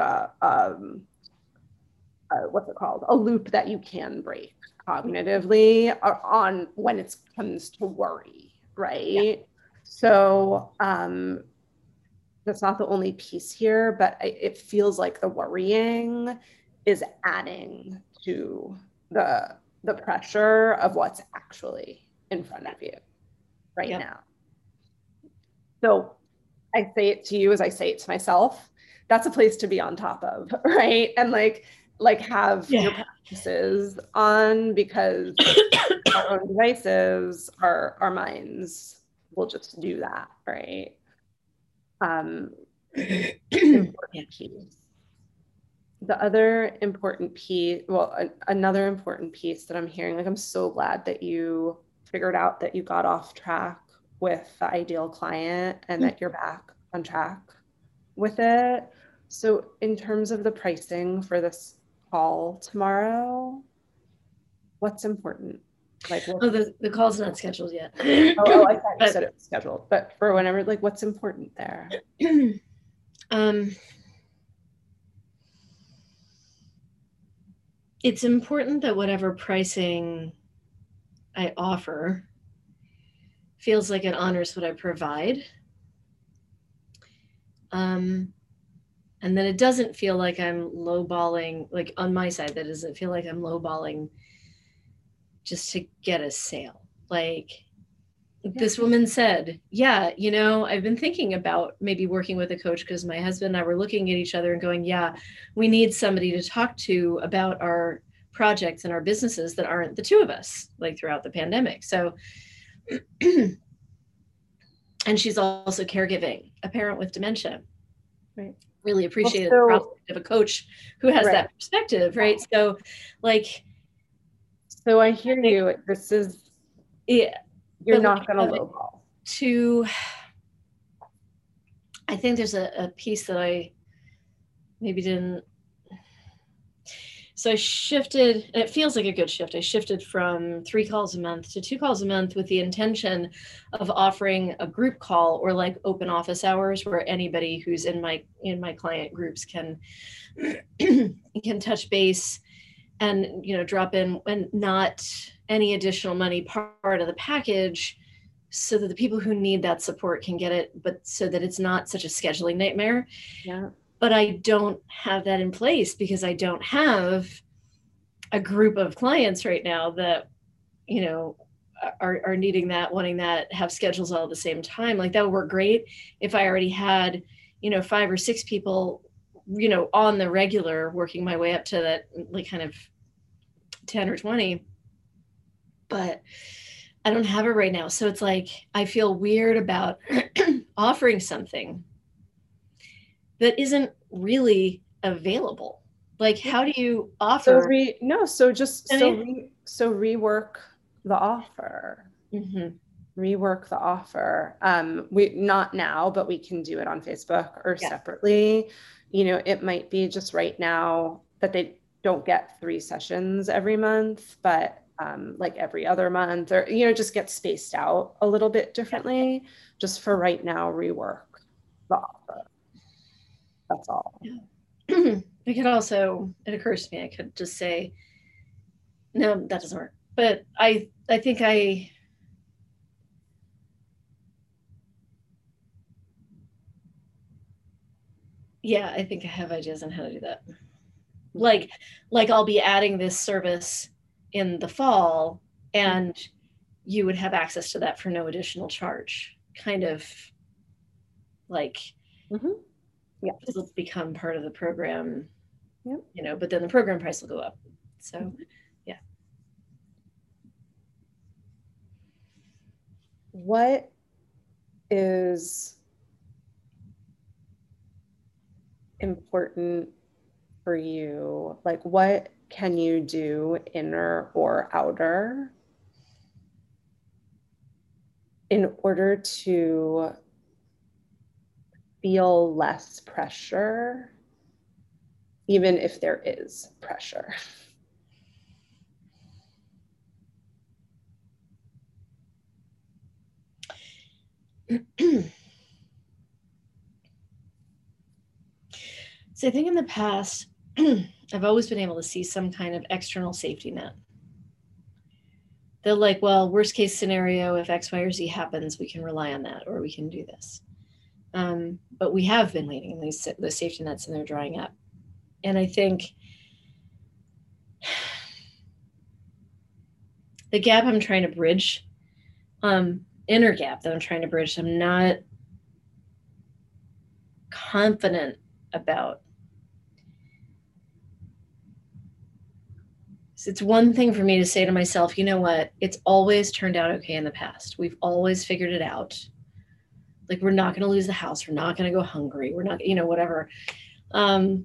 what's it called? A loop that you can break cognitively on when it comes to worry, right? Yeah. So that's not the only piece here, but it feels like the worrying is adding to the pressure of what's actually in front of you right now. So I say it to you as I say it to myself. That's a place to be on top of, right? And like have your practices on, because our own devices, our minds will just do that, right? Important piece. The other important piece, well, another important piece that I'm hearing, like, I'm so glad that you figured out that you got off track with the ideal client and that you're back on track with it. So in terms of the pricing for this call tomorrow, what's important? Like, the call's not scheduled yet. I thought you said it was scheduled, but for whenever, like, what's important there? It's important that whatever pricing I offer feels like it honors what I provide. And then it doesn't feel like I'm lowballing, like on my side, that doesn't feel like I'm lowballing just to get a sale. Like this woman said, you know, I've been thinking about maybe working with a coach because my husband and I were looking at each other and going, we need somebody to talk to about our projects and our businesses that aren't the two of us, like throughout the pandemic. So, and she's also caregiving a parent with dementia. Right. Really appreciated the prospect of a coach who has that perspective, right? So, like, so I hear you. This is, you're not going to lowball. I think there's a piece that I maybe didn't. So I shifted, and it feels like a good shift. I shifted from 3 calls a month to 2 calls a month with the intention of offering a group call or like open office hours where anybody who's in my client groups can can touch base and, you know, drop in, and not any additional money part of the package, so that the people who need that support can get it, but so that it's not such a scheduling nightmare. Yeah. But I don't have that in place because I don't have a group of clients right now that, you know, are needing that, wanting that, have schedules all at the same time. Like that would work great if I already had, you know, 5 or 6 people, you know, on the regular, working my way up to that like kind of 10 or 20. But I don't have it right now. So it's like, I feel weird about offering something that isn't really available. Like, how do you offer? So rework the offer. Mhm. Rework the offer. We not now, but we can do it on Facebook or Yeah. separately. You know, it might be just right now that they don't get 3 sessions every month, but like every other month, or, you know, just get spaced out a little bit differently. Just for right now, rework the offer. That's all. Yeah. I could also, it occurs to me, I could just say, no, that doesn't work. But I think I have ideas on how to do that. Like I'll be adding this service in the fall, and you would have access to that for no additional charge. Kind of like, yeah, it'll become part of the program. Yep. You know, but then the program price will go up. So, yeah. What is important for you? Like, what can you do, inner or outer, in order to feel less pressure, even if there is pressure? So I think in the past, I've always been able to see some kind of external safety net. They're like, well, worst case scenario, if X, Y, or Z happens, we can rely on that, or we can do this. But we have been waiting in those safety nets, and they're drying up. And I think the gap I'm trying to bridge, inner gap that I'm trying to bridge, I'm not confident about. So it's one thing for me to say to myself, you know what, it's always turned out okay in the past. We've always figured it out. Like, we're not going to lose the house. We're not going to go hungry. We're not, you know, whatever. I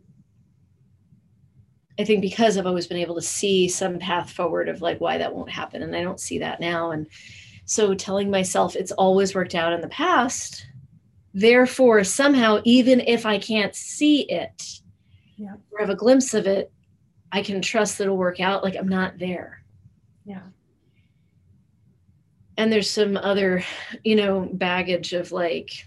think because I've always been able to see some path forward of like why that won't happen, and I don't see that now. And so telling myself it's always worked out in the past, therefore somehow, even if I can't see it, or have a glimpse of it, I can trust that it'll work out. Like, I'm not there. Yeah. And there's some other, you know, baggage of like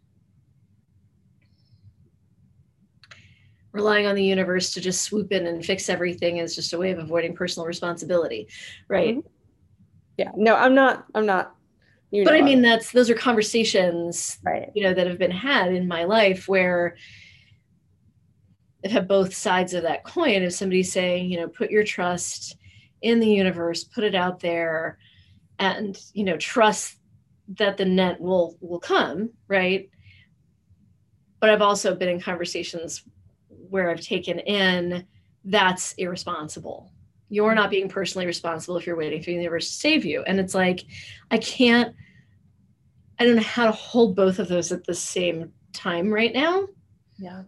relying on the universe to just swoop in and fix everything is just a way of avoiding personal responsibility. Right. Mm-hmm. Yeah. No, I'm not, you but know, I mean, those are conversations, right, you know, that have been had in my life where I've had both sides of that coin of somebody saying, you know, put your trust in the universe, put it out there, and, you know, trust that the net will come, right? But I've also been in conversations where I've taken in, that's irresponsible. You're not being personally responsible if you're waiting for the universe to save you. And it's like, I don't know how to hold both of those at the same time right now. Yeah.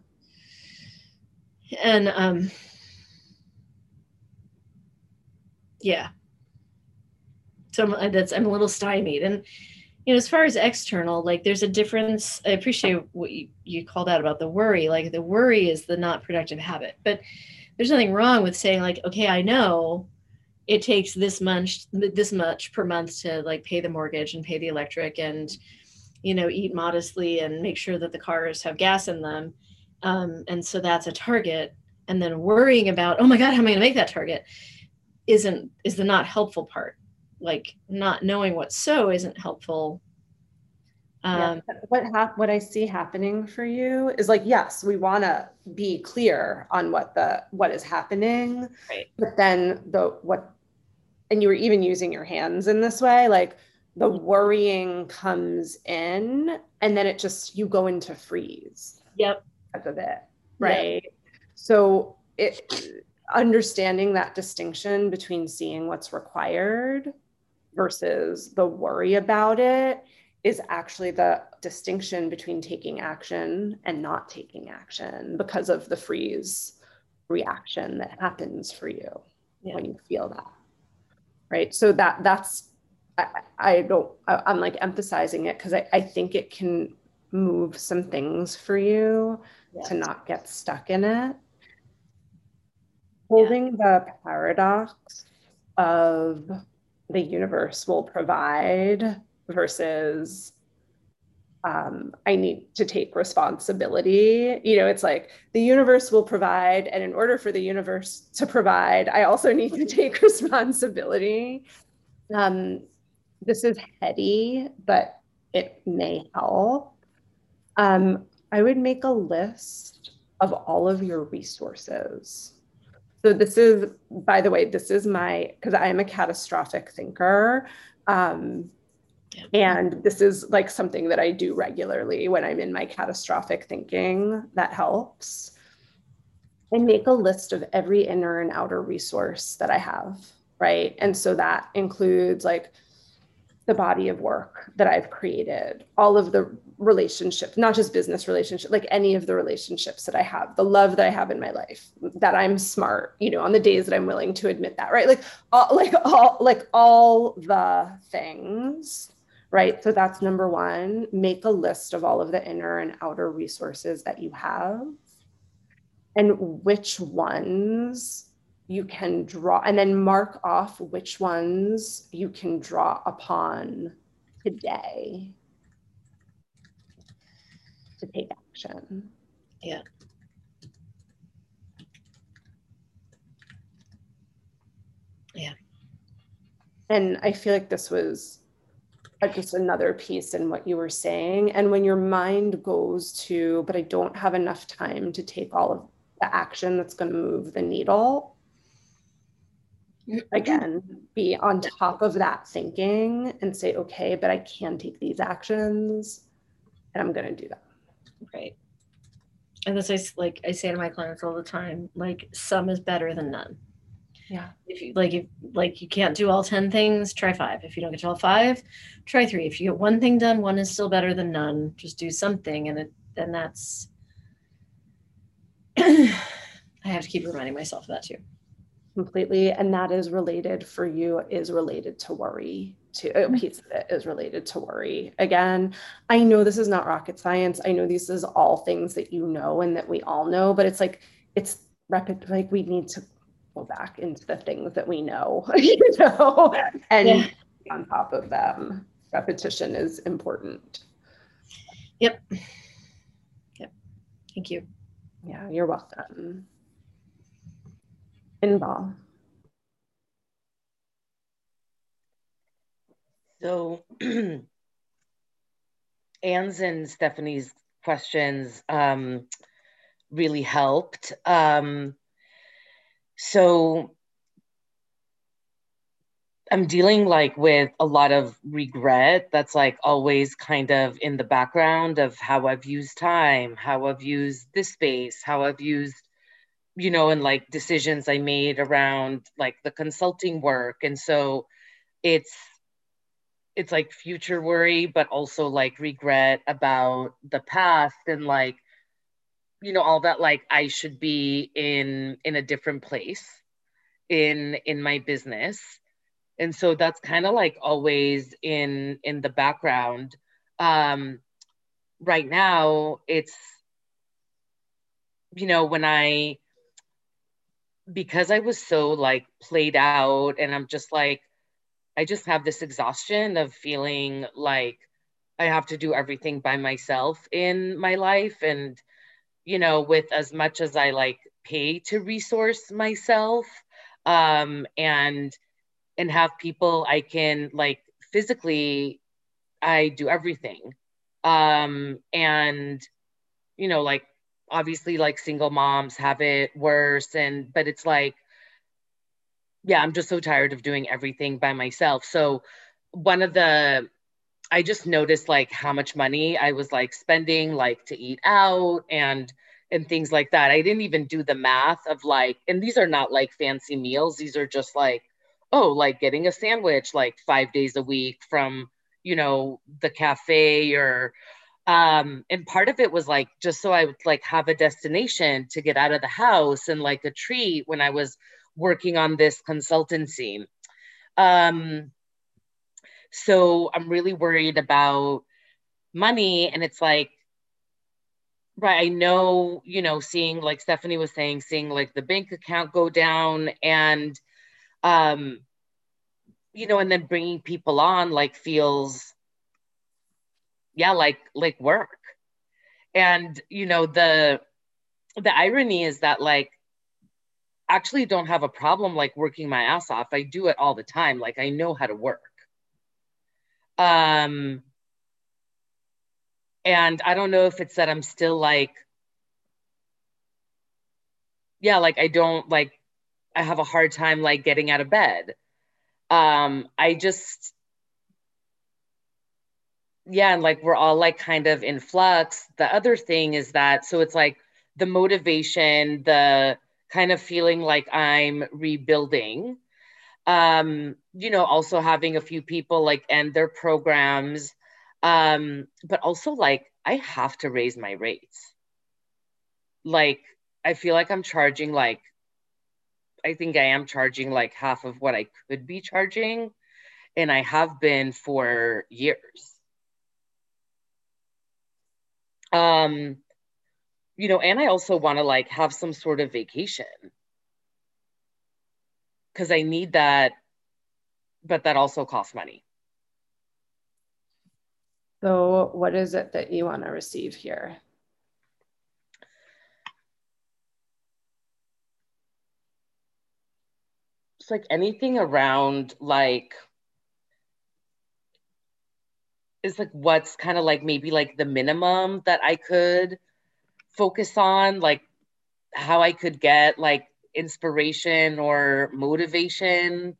And yeah. So I'm a little stymied. And, you know, as far as external, like, there's a difference. I appreciate what you called out about the worry. Like, the worry is the not productive habit, but there's nothing wrong with saying like, okay, I know it takes this much per month to like pay the mortgage and pay the electric and, you know, eat modestly and make sure that the cars have gas in them. And so that's a target. And then worrying about, oh my God, how am I going to make that target is the not helpful part. Like not knowing what so isn't helpful. What I see happening for you is like, yes, we want to be clear on what is happening, right. But then and you were even using your hands in this way, like the worrying comes in and then you go into freeze. Yep. Because of it, right? Yep. So understanding that distinction between seeing what's required versus the worry about it is actually the distinction between taking action and not taking action because of the freeze reaction that happens for you when you feel that, right? So that's, I'm like emphasizing it because I think it can move some things for you to not get stuck in it. Holding the paradox of the universe will provide versus I need to take responsibility. You know, it's like the universe will provide, and in order for the universe to provide, I also need to take responsibility. This is heady, but it may help. I would make a list of all of your resources. So this is, by the way, because I am a catastrophic thinker. And this is like something that I do regularly when I'm in my catastrophic thinking that helps. I make a list of every inner and outer resource that I have, right? And so that includes like the body of work that I've created, all of the relationships, not just business relationships, like any of the relationships that I have, the love that I have in my life, that I'm smart, you know, on the days that I'm willing to admit that, right? Like all the things, right? So that's number one. Make a list of all of the inner and outer resources that you have and which ones you can draw, and then mark off which ones you can draw upon today to take action. Yeah. Yeah. And I feel like this was just another piece in what you were saying. And when your mind goes to, but I don't have enough time to take all of the action that's going to move the needle, again, be on top of that thinking and say, okay, but I can take these actions and I'm going to do that. Right. And this is like I say to my clients all the time, like some is better than none. Yeah. If you can't do all 10 things, try 5. If you don't get to all 5, try 3. If you get one thing done, one is still better than none. Just do something. And that's, I have to keep reminding myself of that too. Completely. And that is related for you, is related to worry too. A piece of it is related to worry. Again, I know this is not rocket science. I know this is all things that you know and that we all know, but it's like, it's rapid, like we need to go back into the things that we know, you know, and on top of them, repetition is important. Yep. Thank you. Yeah, you're welcome. Inbal. So Anne's and Stephanie's questions really helped. So I'm dealing like with a lot of regret that's like always kind of in the background of how I've used time, how I've used this space, how I've used, you know, and like decisions I made around like the consulting work. And so it's like future worry, but also like regret about the past and like, you know, all that, like I should be in a different place in my business. And so that's kind of like always in the background. Right now, it's, you know, when I because I was so like played out, and I'm just like, I just have this exhaustion of feeling like I have to do everything by myself in my life. And, with as much as I like pay to resource myself, and have people I can like physically, I do everything. And, like obviously like single moms have it worse. But it's like, yeah, I'm just so tired of doing everything by myself. So one of the, I just noticed like how much money I was like spending like to eat out and things like that. I didn't even do the math of like, and these are not like fancy meals. These are just like, oh, like getting a sandwich like 5 days a week from, the cafe or and part of it was like just so I would like have a destination to get out of the house and like a treat when I was working on this consultancy. Um, so I'm really worried about money. And it's like, right, I know, seeing like Stephanie was saying, seeing like the bank account go down and, um, and then bringing people on like feels, yeah, like work. And, the irony is that like, actually don't have a problem like working my ass off. I do it all the time. Like I know how to work. And I don't know if it's that I'm still like, yeah, like I don't like, I have a hard time like getting out of bed. I just, yeah, and like we're all like kind of in flux. The other thing is that, so it's like the motivation, the kind of feeling like I'm rebuilding. Also having a few people like end their programs. But also like I have to raise my rates. Like I feel like I'm charging like, I think I am charging like half of what I could be charging. And I have been for years. And I also want to like have some sort of vacation because I need that, but that also costs money. So what is it that you want to receive here? It's like anything around like, is like what's kind of like maybe like the minimum that I could focus on, like how I could get like inspiration or motivation.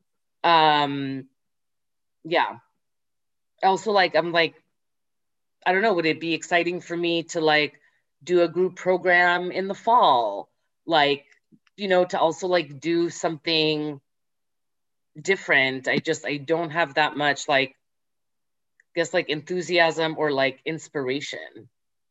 Yeah. Also like I'm like, I don't know, would it be exciting for me to like do a group program in the fall? Like, to also like do something different. I don't have that much like, I guess like enthusiasm or like inspiration.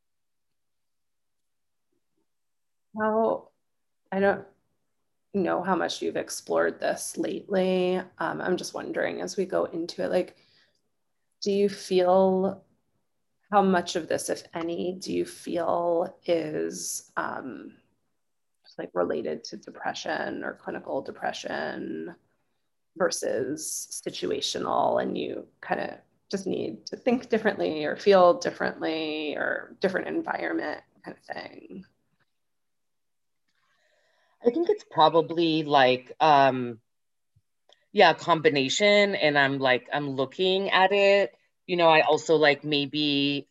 How, I don't know how much you've explored this lately. I'm just wondering as we go into it, like, do you feel how much of this, if any, do you feel is like related to depression or clinical depression versus situational, and you kind of just need to think differently or feel differently or different environment kind of thing? I think it's probably like yeah, a combination. And I'm looking at it. I also like maybe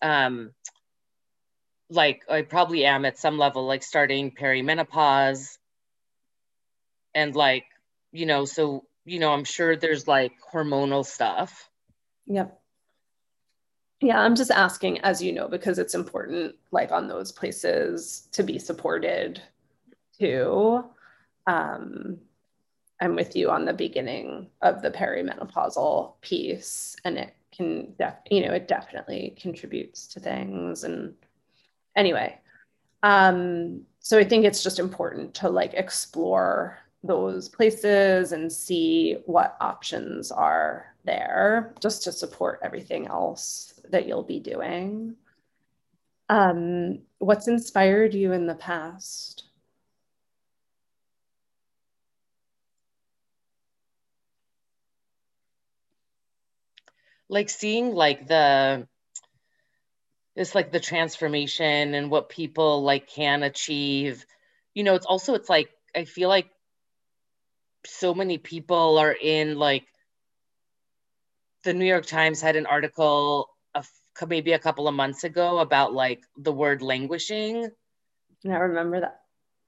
like I probably am at some level like starting perimenopause and like, so I'm sure there's like hormonal stuff. Yep. Yeah, I'm just asking, as you know, because it's important, like on those places, to be supported too. Um, I'm with you on the beginning of the perimenopausal piece, and it can, it definitely contributes to things. And anyway, so I think it's just important to like explore those places and see what options are there just to support everything else that you'll be doing. What's inspired you in the past? like seeing like it's like the transformation and what people like can achieve. It's like I feel like so many people are in like the New York Times had an article maybe a couple of months ago about like the word languishing. I remember that.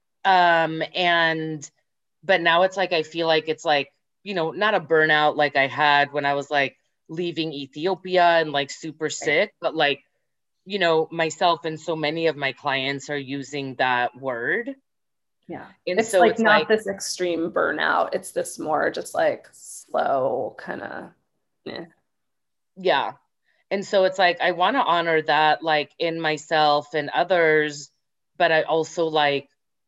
And but now it's like I feel like it's like, not a burnout like I had when I was like leaving Ethiopia and like super sick, but like, myself and so many of my clients are using that word. Yeah. And it's so like it's not like this extreme burnout. It's this more just like slow kind of. yeah. And so it's like I want to honor that like in myself and others, but I also like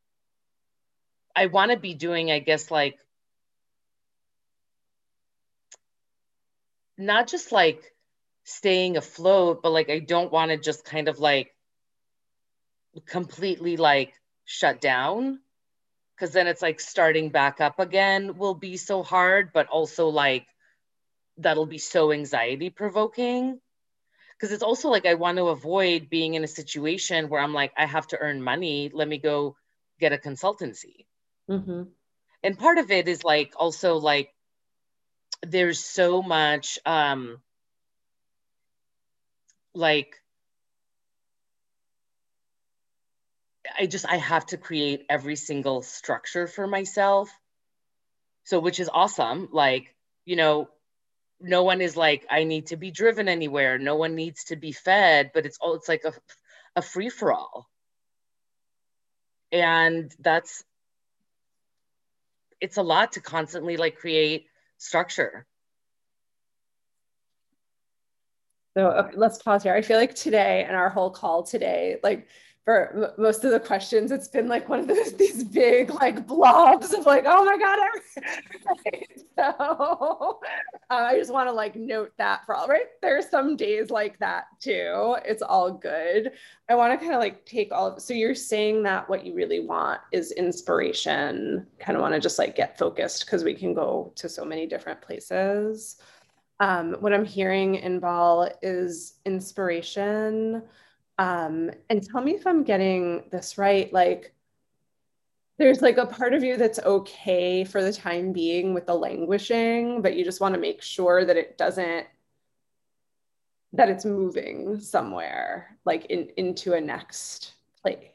I want to be doing, I guess, like not just like staying afloat, but like I don't want to just kind of like completely like shut down, because then it's like starting back up again will be so hard, but also like that'll be so anxiety provoking. Because it's also like I want to avoid being in a situation where I'm like, I have to earn money. Let me go get a consultancy. Mm-hmm. And part of it is like also like there's so much like I have to create every single structure for myself. So which is awesome. Like, no one is like, I need to be driven anywhere. No one needs to be fed, but it's like a free for all. And it's a lot to constantly like create structure. So okay, let's pause here. I feel like today and our whole call today, like for most of the questions, it's been like one of these big like blobs of like, oh my God. So I just want to like note that for all right. There's some days like that too. It's all good. I want to kind of like take all of, so you're saying that what you really want is inspiration, kind of want to just like get focused because we can go to so many different places. What I'm hearing in Ball is inspiration. And tell me if I'm getting this right. Like, there's like a part of you that's okay for the time being with the languishing, but you just want to make sure that that it's moving somewhere, like into a next place.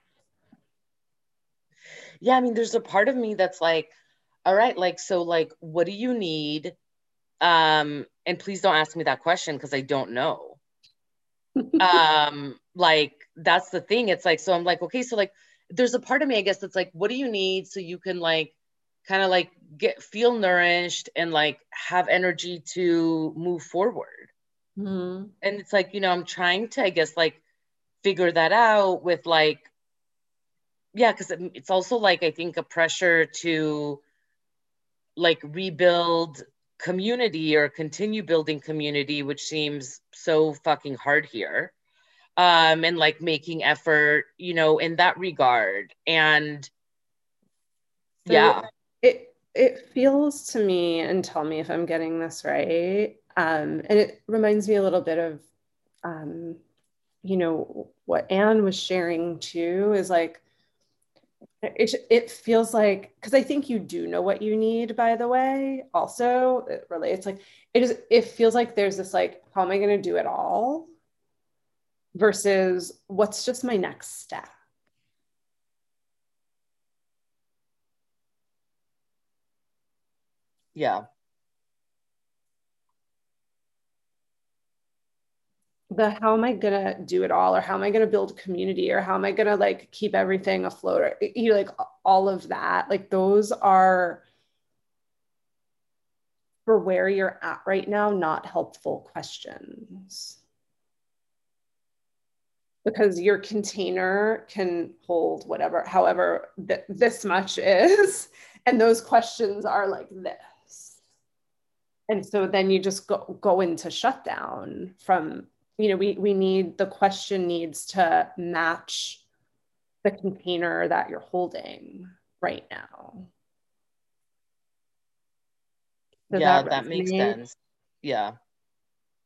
Yeah, I mean, there's a part of me that's like, all right, like, so like, what do you need? And please don't ask me that question because I don't know. Like that's the thing. It's like, so I'm like, okay, so like there's a part of me, I guess, that's like, what do you need so you can like kind of like feel nourished and like have energy to move forward. Mm-hmm. And it's like, I'm trying to, I guess, like figure that out with like, yeah, because it's also like I think a pressure to like rebuild community or continue building community, which seems so fucking hard here. And like making effort, in that regard. And So yeah. it feels to me, and tell me if I'm getting this right. And it reminds me a little bit of what Anne was sharing too, is like it feels like, because I think you do know what you need, by the way, also it relates, like it feels like there's this like, how am I going to do it all versus what's just my next step. Yeah. The how am I gonna do it all, or how am I gonna build community, or how am I gonna like keep everything afloat, or like all of that, like those are for where you're at right now not helpful questions, because your container can hold whatever, however this much is, and those questions are like this, and so then you just go into shutdown from, we need, the question needs to match the container that you're holding right now. Does Yeah, that that makes resonate? sense. Yeah.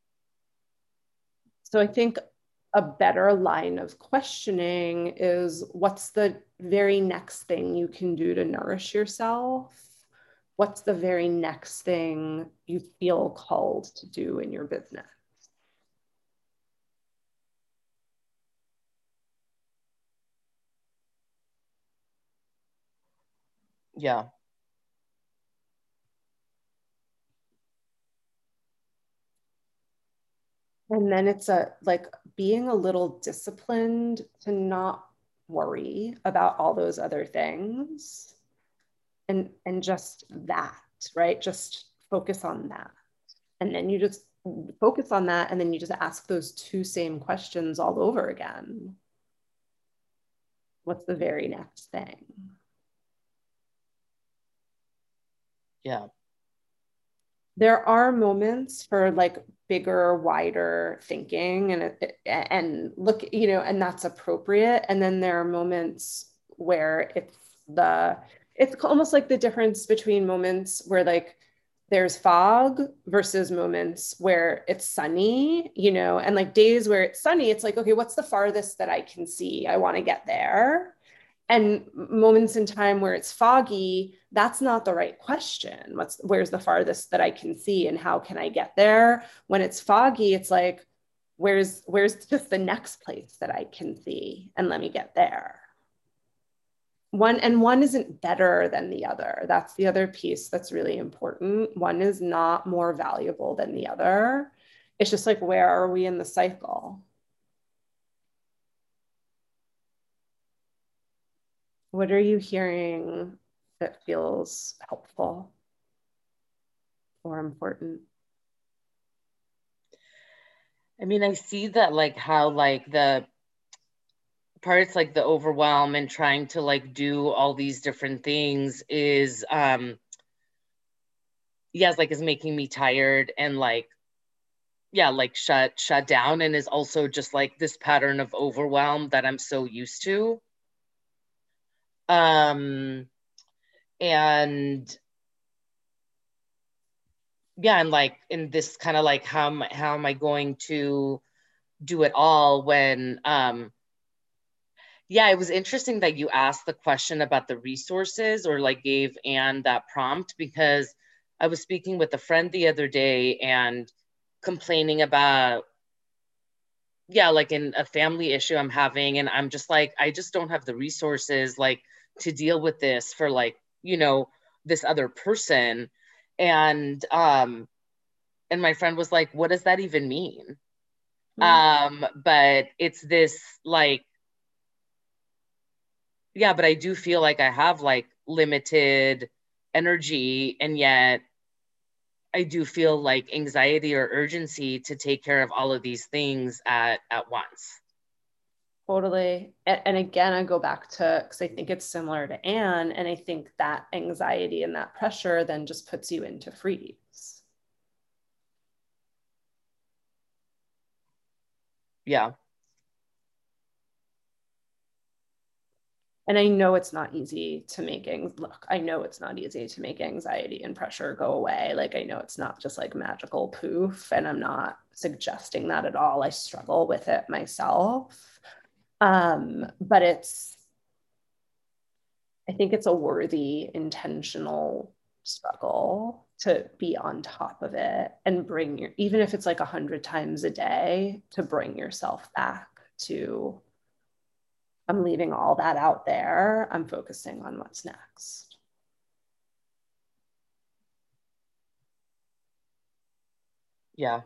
So I think a better line of questioning is, what's the very next thing you can do to nourish yourself? What's the very next thing you feel called to do in your business? Yeah. And then it's like being a little disciplined to not worry about all those other things, and just that, right? Just focus on that. And then you just focus on that, and then you just ask those two same questions all over again. What's the very next thing? Yeah. There are moments for like bigger, wider thinking, and look, you know, and that's appropriate. And then there are moments where it's almost like the difference between moments where like there's fog versus moments where it's sunny, you know, and like days where it's sunny, it's like, okay, what's the farthest that I can see? I want to get there. And moments in time where it's foggy, that's not the right question. Where's the farthest that I can see and how can I get there? When it's foggy, it's like, where's just the next place that I can see, and let me get there. One isn't better than the other. That's the other piece that's really important. One is not more valuable than the other. It's just like, where are we in the cycle? What are you hearing that feels helpful or important? I mean, I see that like how like the parts like the overwhelm and trying to like do all these different things is yes, like is making me tired and like yeah, like shut down, and is also just like this pattern of overwhelm that I'm so used to. And yeah, and like in this kind of like how am I going to do it all when yeah, it was interesting that you asked the question about the resources, or like gave Anne that prompt, because I was speaking with a friend the other day and complaining about, yeah, like in a family issue I'm having. And I'm just like, I just don't have the resources like to deal with this for like, you know, this other person. And my friend was like, what does that even mean? But it's this like, yeah, but I do feel like I have like limited energy, and yet I do feel like anxiety or urgency to take care of all of these things at once. Totally. And again, I go back to, because I think it's similar to Anne, and I think that anxiety and that pressure then just puts you into freeze. Yeah. And I know it's not easy to I know it's not easy to make anxiety and pressure go away. Like, I know it's not just like magical poof, and I'm not suggesting that at all. I struggle with it myself. But I think it's a worthy, intentional struggle to be on top of it and even if it's like 100 times a day, to bring yourself back to, I'm leaving all that out there. I'm focusing on what's next. Yeah.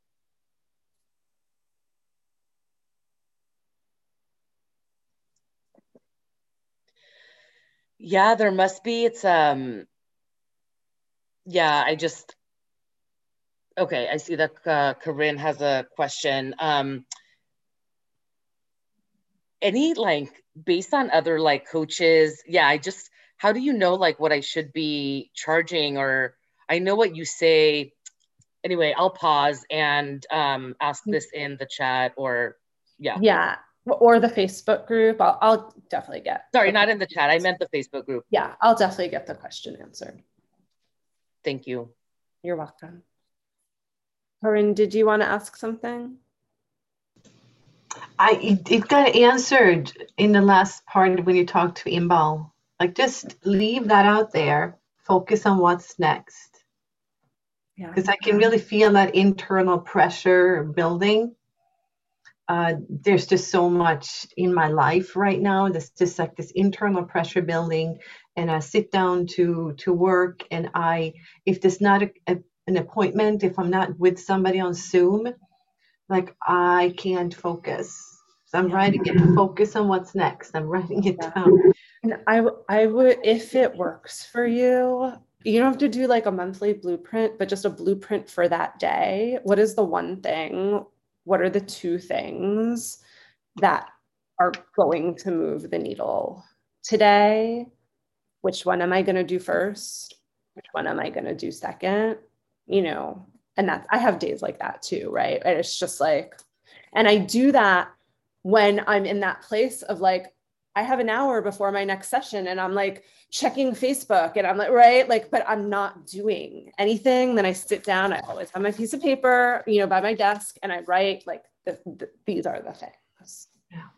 Yeah, there must be. It's yeah, okay, I see that Corinne has a question. Any like based on other like coaches, yeah, how do you know like what I should be charging? Or I know what you say. Anyway, I'll pause and ask this in the chat, or yeah. Yeah, or the Facebook group. I'll definitely get. Sorry, not in the chat. I meant the Facebook group. Yeah, I'll definitely get the question answered. Thank you. You're welcome. Corinne, did you want to ask something? It got answered in the last part when you talked to Imbal. Like, just leave that out there. Focus on what's next. Yeah. Because I can really feel that internal pressure building. There's just so much in my life right now. There's just like this internal pressure building, and I sit down to work, and if there's not an appointment, if I'm not with somebody on Zoom, like I can't focus. So I'm writing it. Focus on what's next. I'm writing it down. And I would, if it works for you, you don't have to do like a monthly blueprint, but just a blueprint for that day. What is the one thing? What are the two things that are going to move the needle today? Which one am I going to do first? Which one am I going to do second? You know, and that's, I have days like that too, right? And it's just like, and I do that when I'm in that place of like, I have an hour before my next session and I'm like checking Facebook and I'm like, right, like, but I'm not doing anything. Then I sit down, I always have my piece of paper, you know, by my desk, and I write like, these are the things. Yeah.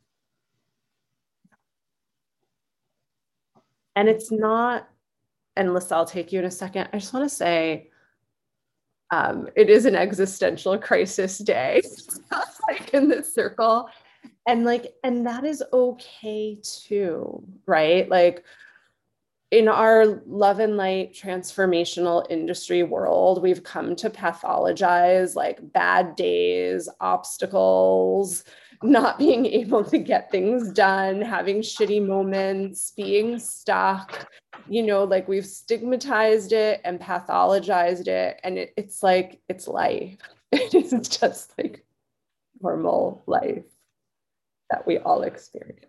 And it's not, and Lisa, I'll take you in a second. I just want to say, it is an existential crisis day, like in this circle. And like, and that is okay too, right? Like in our love and light transformational industry world, we've come to pathologize like bad days, obstacles, not being able to get things done, having shitty moments, being stuck, you know, like we've stigmatized it and pathologized it. And it's like, it's life. It is just like normal life that we all experience.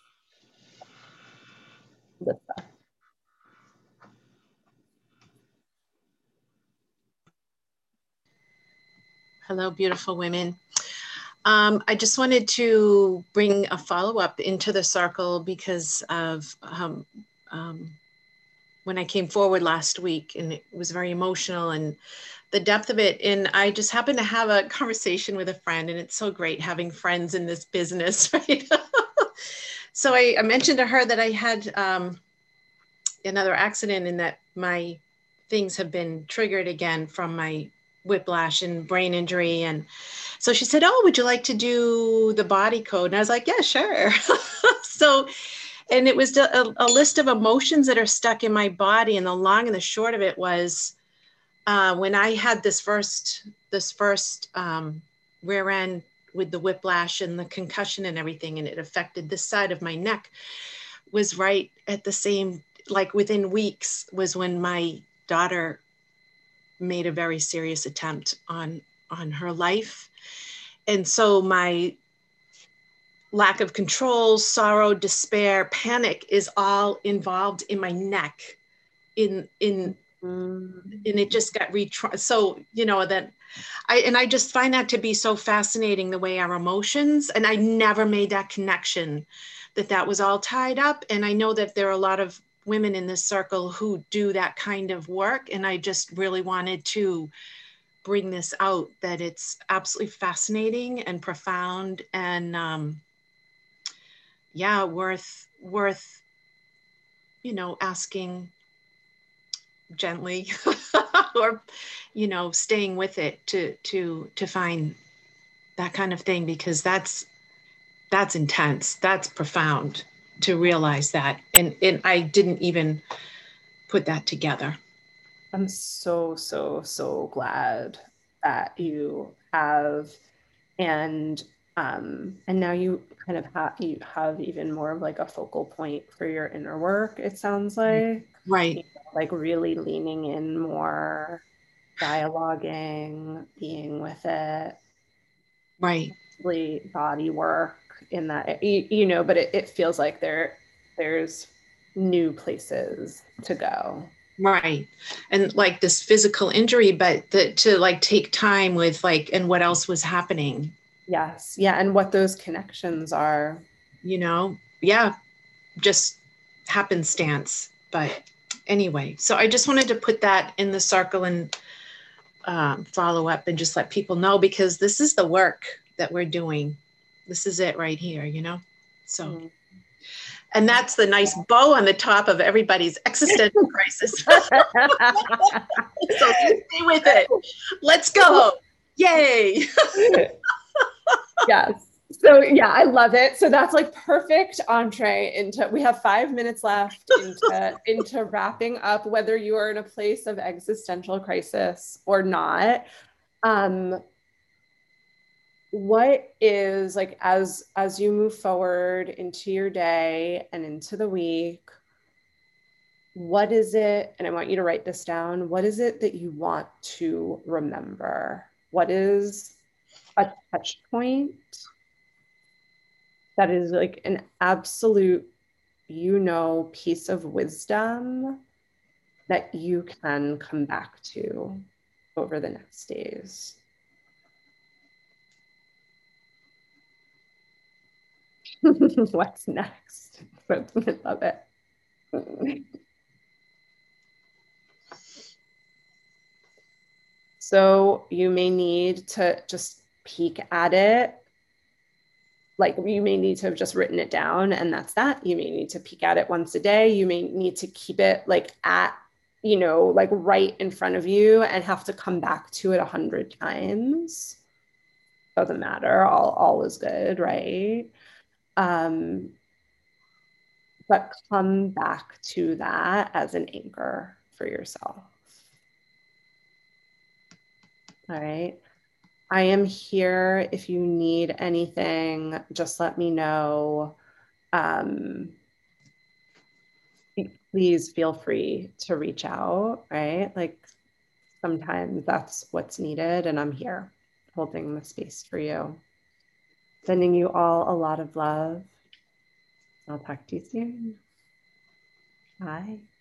Lisa. Hello, beautiful women. I just wanted to bring a follow-up into the circle because of when I came forward last week, and it was very emotional and the depth of it. And I just happened to have a conversation with a friend, and it's so great having friends in this business, right? So I mentioned to her that I had another accident and that my things have been triggered again from my whiplash and brain injury. And so she said, oh, would you like to do the body code? And I was like, yeah, sure. So, and it was a list of emotions that are stuck in my body. And the long and the short of it was when I had this first rear end with the whiplash and the concussion and everything, and it affected this side of my neck, was right at the same, like within weeks was when my daughter made a very serious attempt on her life. And so my lack of control, sorrow, despair, panic is all involved in my neck. And it just got so, you know, that I just find that to be so fascinating, the way our emotions, and I never made that connection that was all tied up. And I know that there are a lot of women in this circle who do that kind of work. And I just really wanted to bring this out, that it's absolutely fascinating and profound and yeah, worth, you know, asking gently or, you know, staying with it to find that kind of thing, because that's intense. That's profound to realize that. And I didn't even put that together. I'm so glad that you have, and now you kind of have even more of like a focal point for your inner work, it sounds like. Right. You know, like really leaning in more, dialoguing, being with it. Right. Body work in that, you know, but it feels like there's new places to go. Right. And like this physical injury, but to like take time with like, and what else was happening. Yes. Yeah. And what those connections are. You know, yeah, just happenstance. But anyway, so I just wanted to put that in the circle and follow up and just let people know, because this is the work that we're doing. this is it right here, you know? So, Mm. and that's the nice bow on the top of everybody's existential crisis. So stay with it. Let's go. Yay. Yes. So yeah, I love it. So that's like perfect entree into, we have 5 minutes left into wrapping up, whether you are in a place of existential crisis or not. What is like, as you move forward into your day and into the week, what is it, and I want you to write this down, what is it that you want to remember? What is a touch point that is like an absolute, piece of wisdom that you can come back to over the next days? What's next? I love it. So you may need to just peek at it. Like you may need to have just written it down and that's that. You may need to peek at it once a day. You may need to keep it like at, like right in front of you and have to come back to it 100 times. Doesn't matter. All is good, right? But come back to that as an anchor for yourself. All right. I am here. If you need anything, just let me know. Please feel free to reach out, right? Like sometimes that's what's needed, and I'm here holding the space for you. Sending you all a lot of love. I'll talk to you soon. Bye.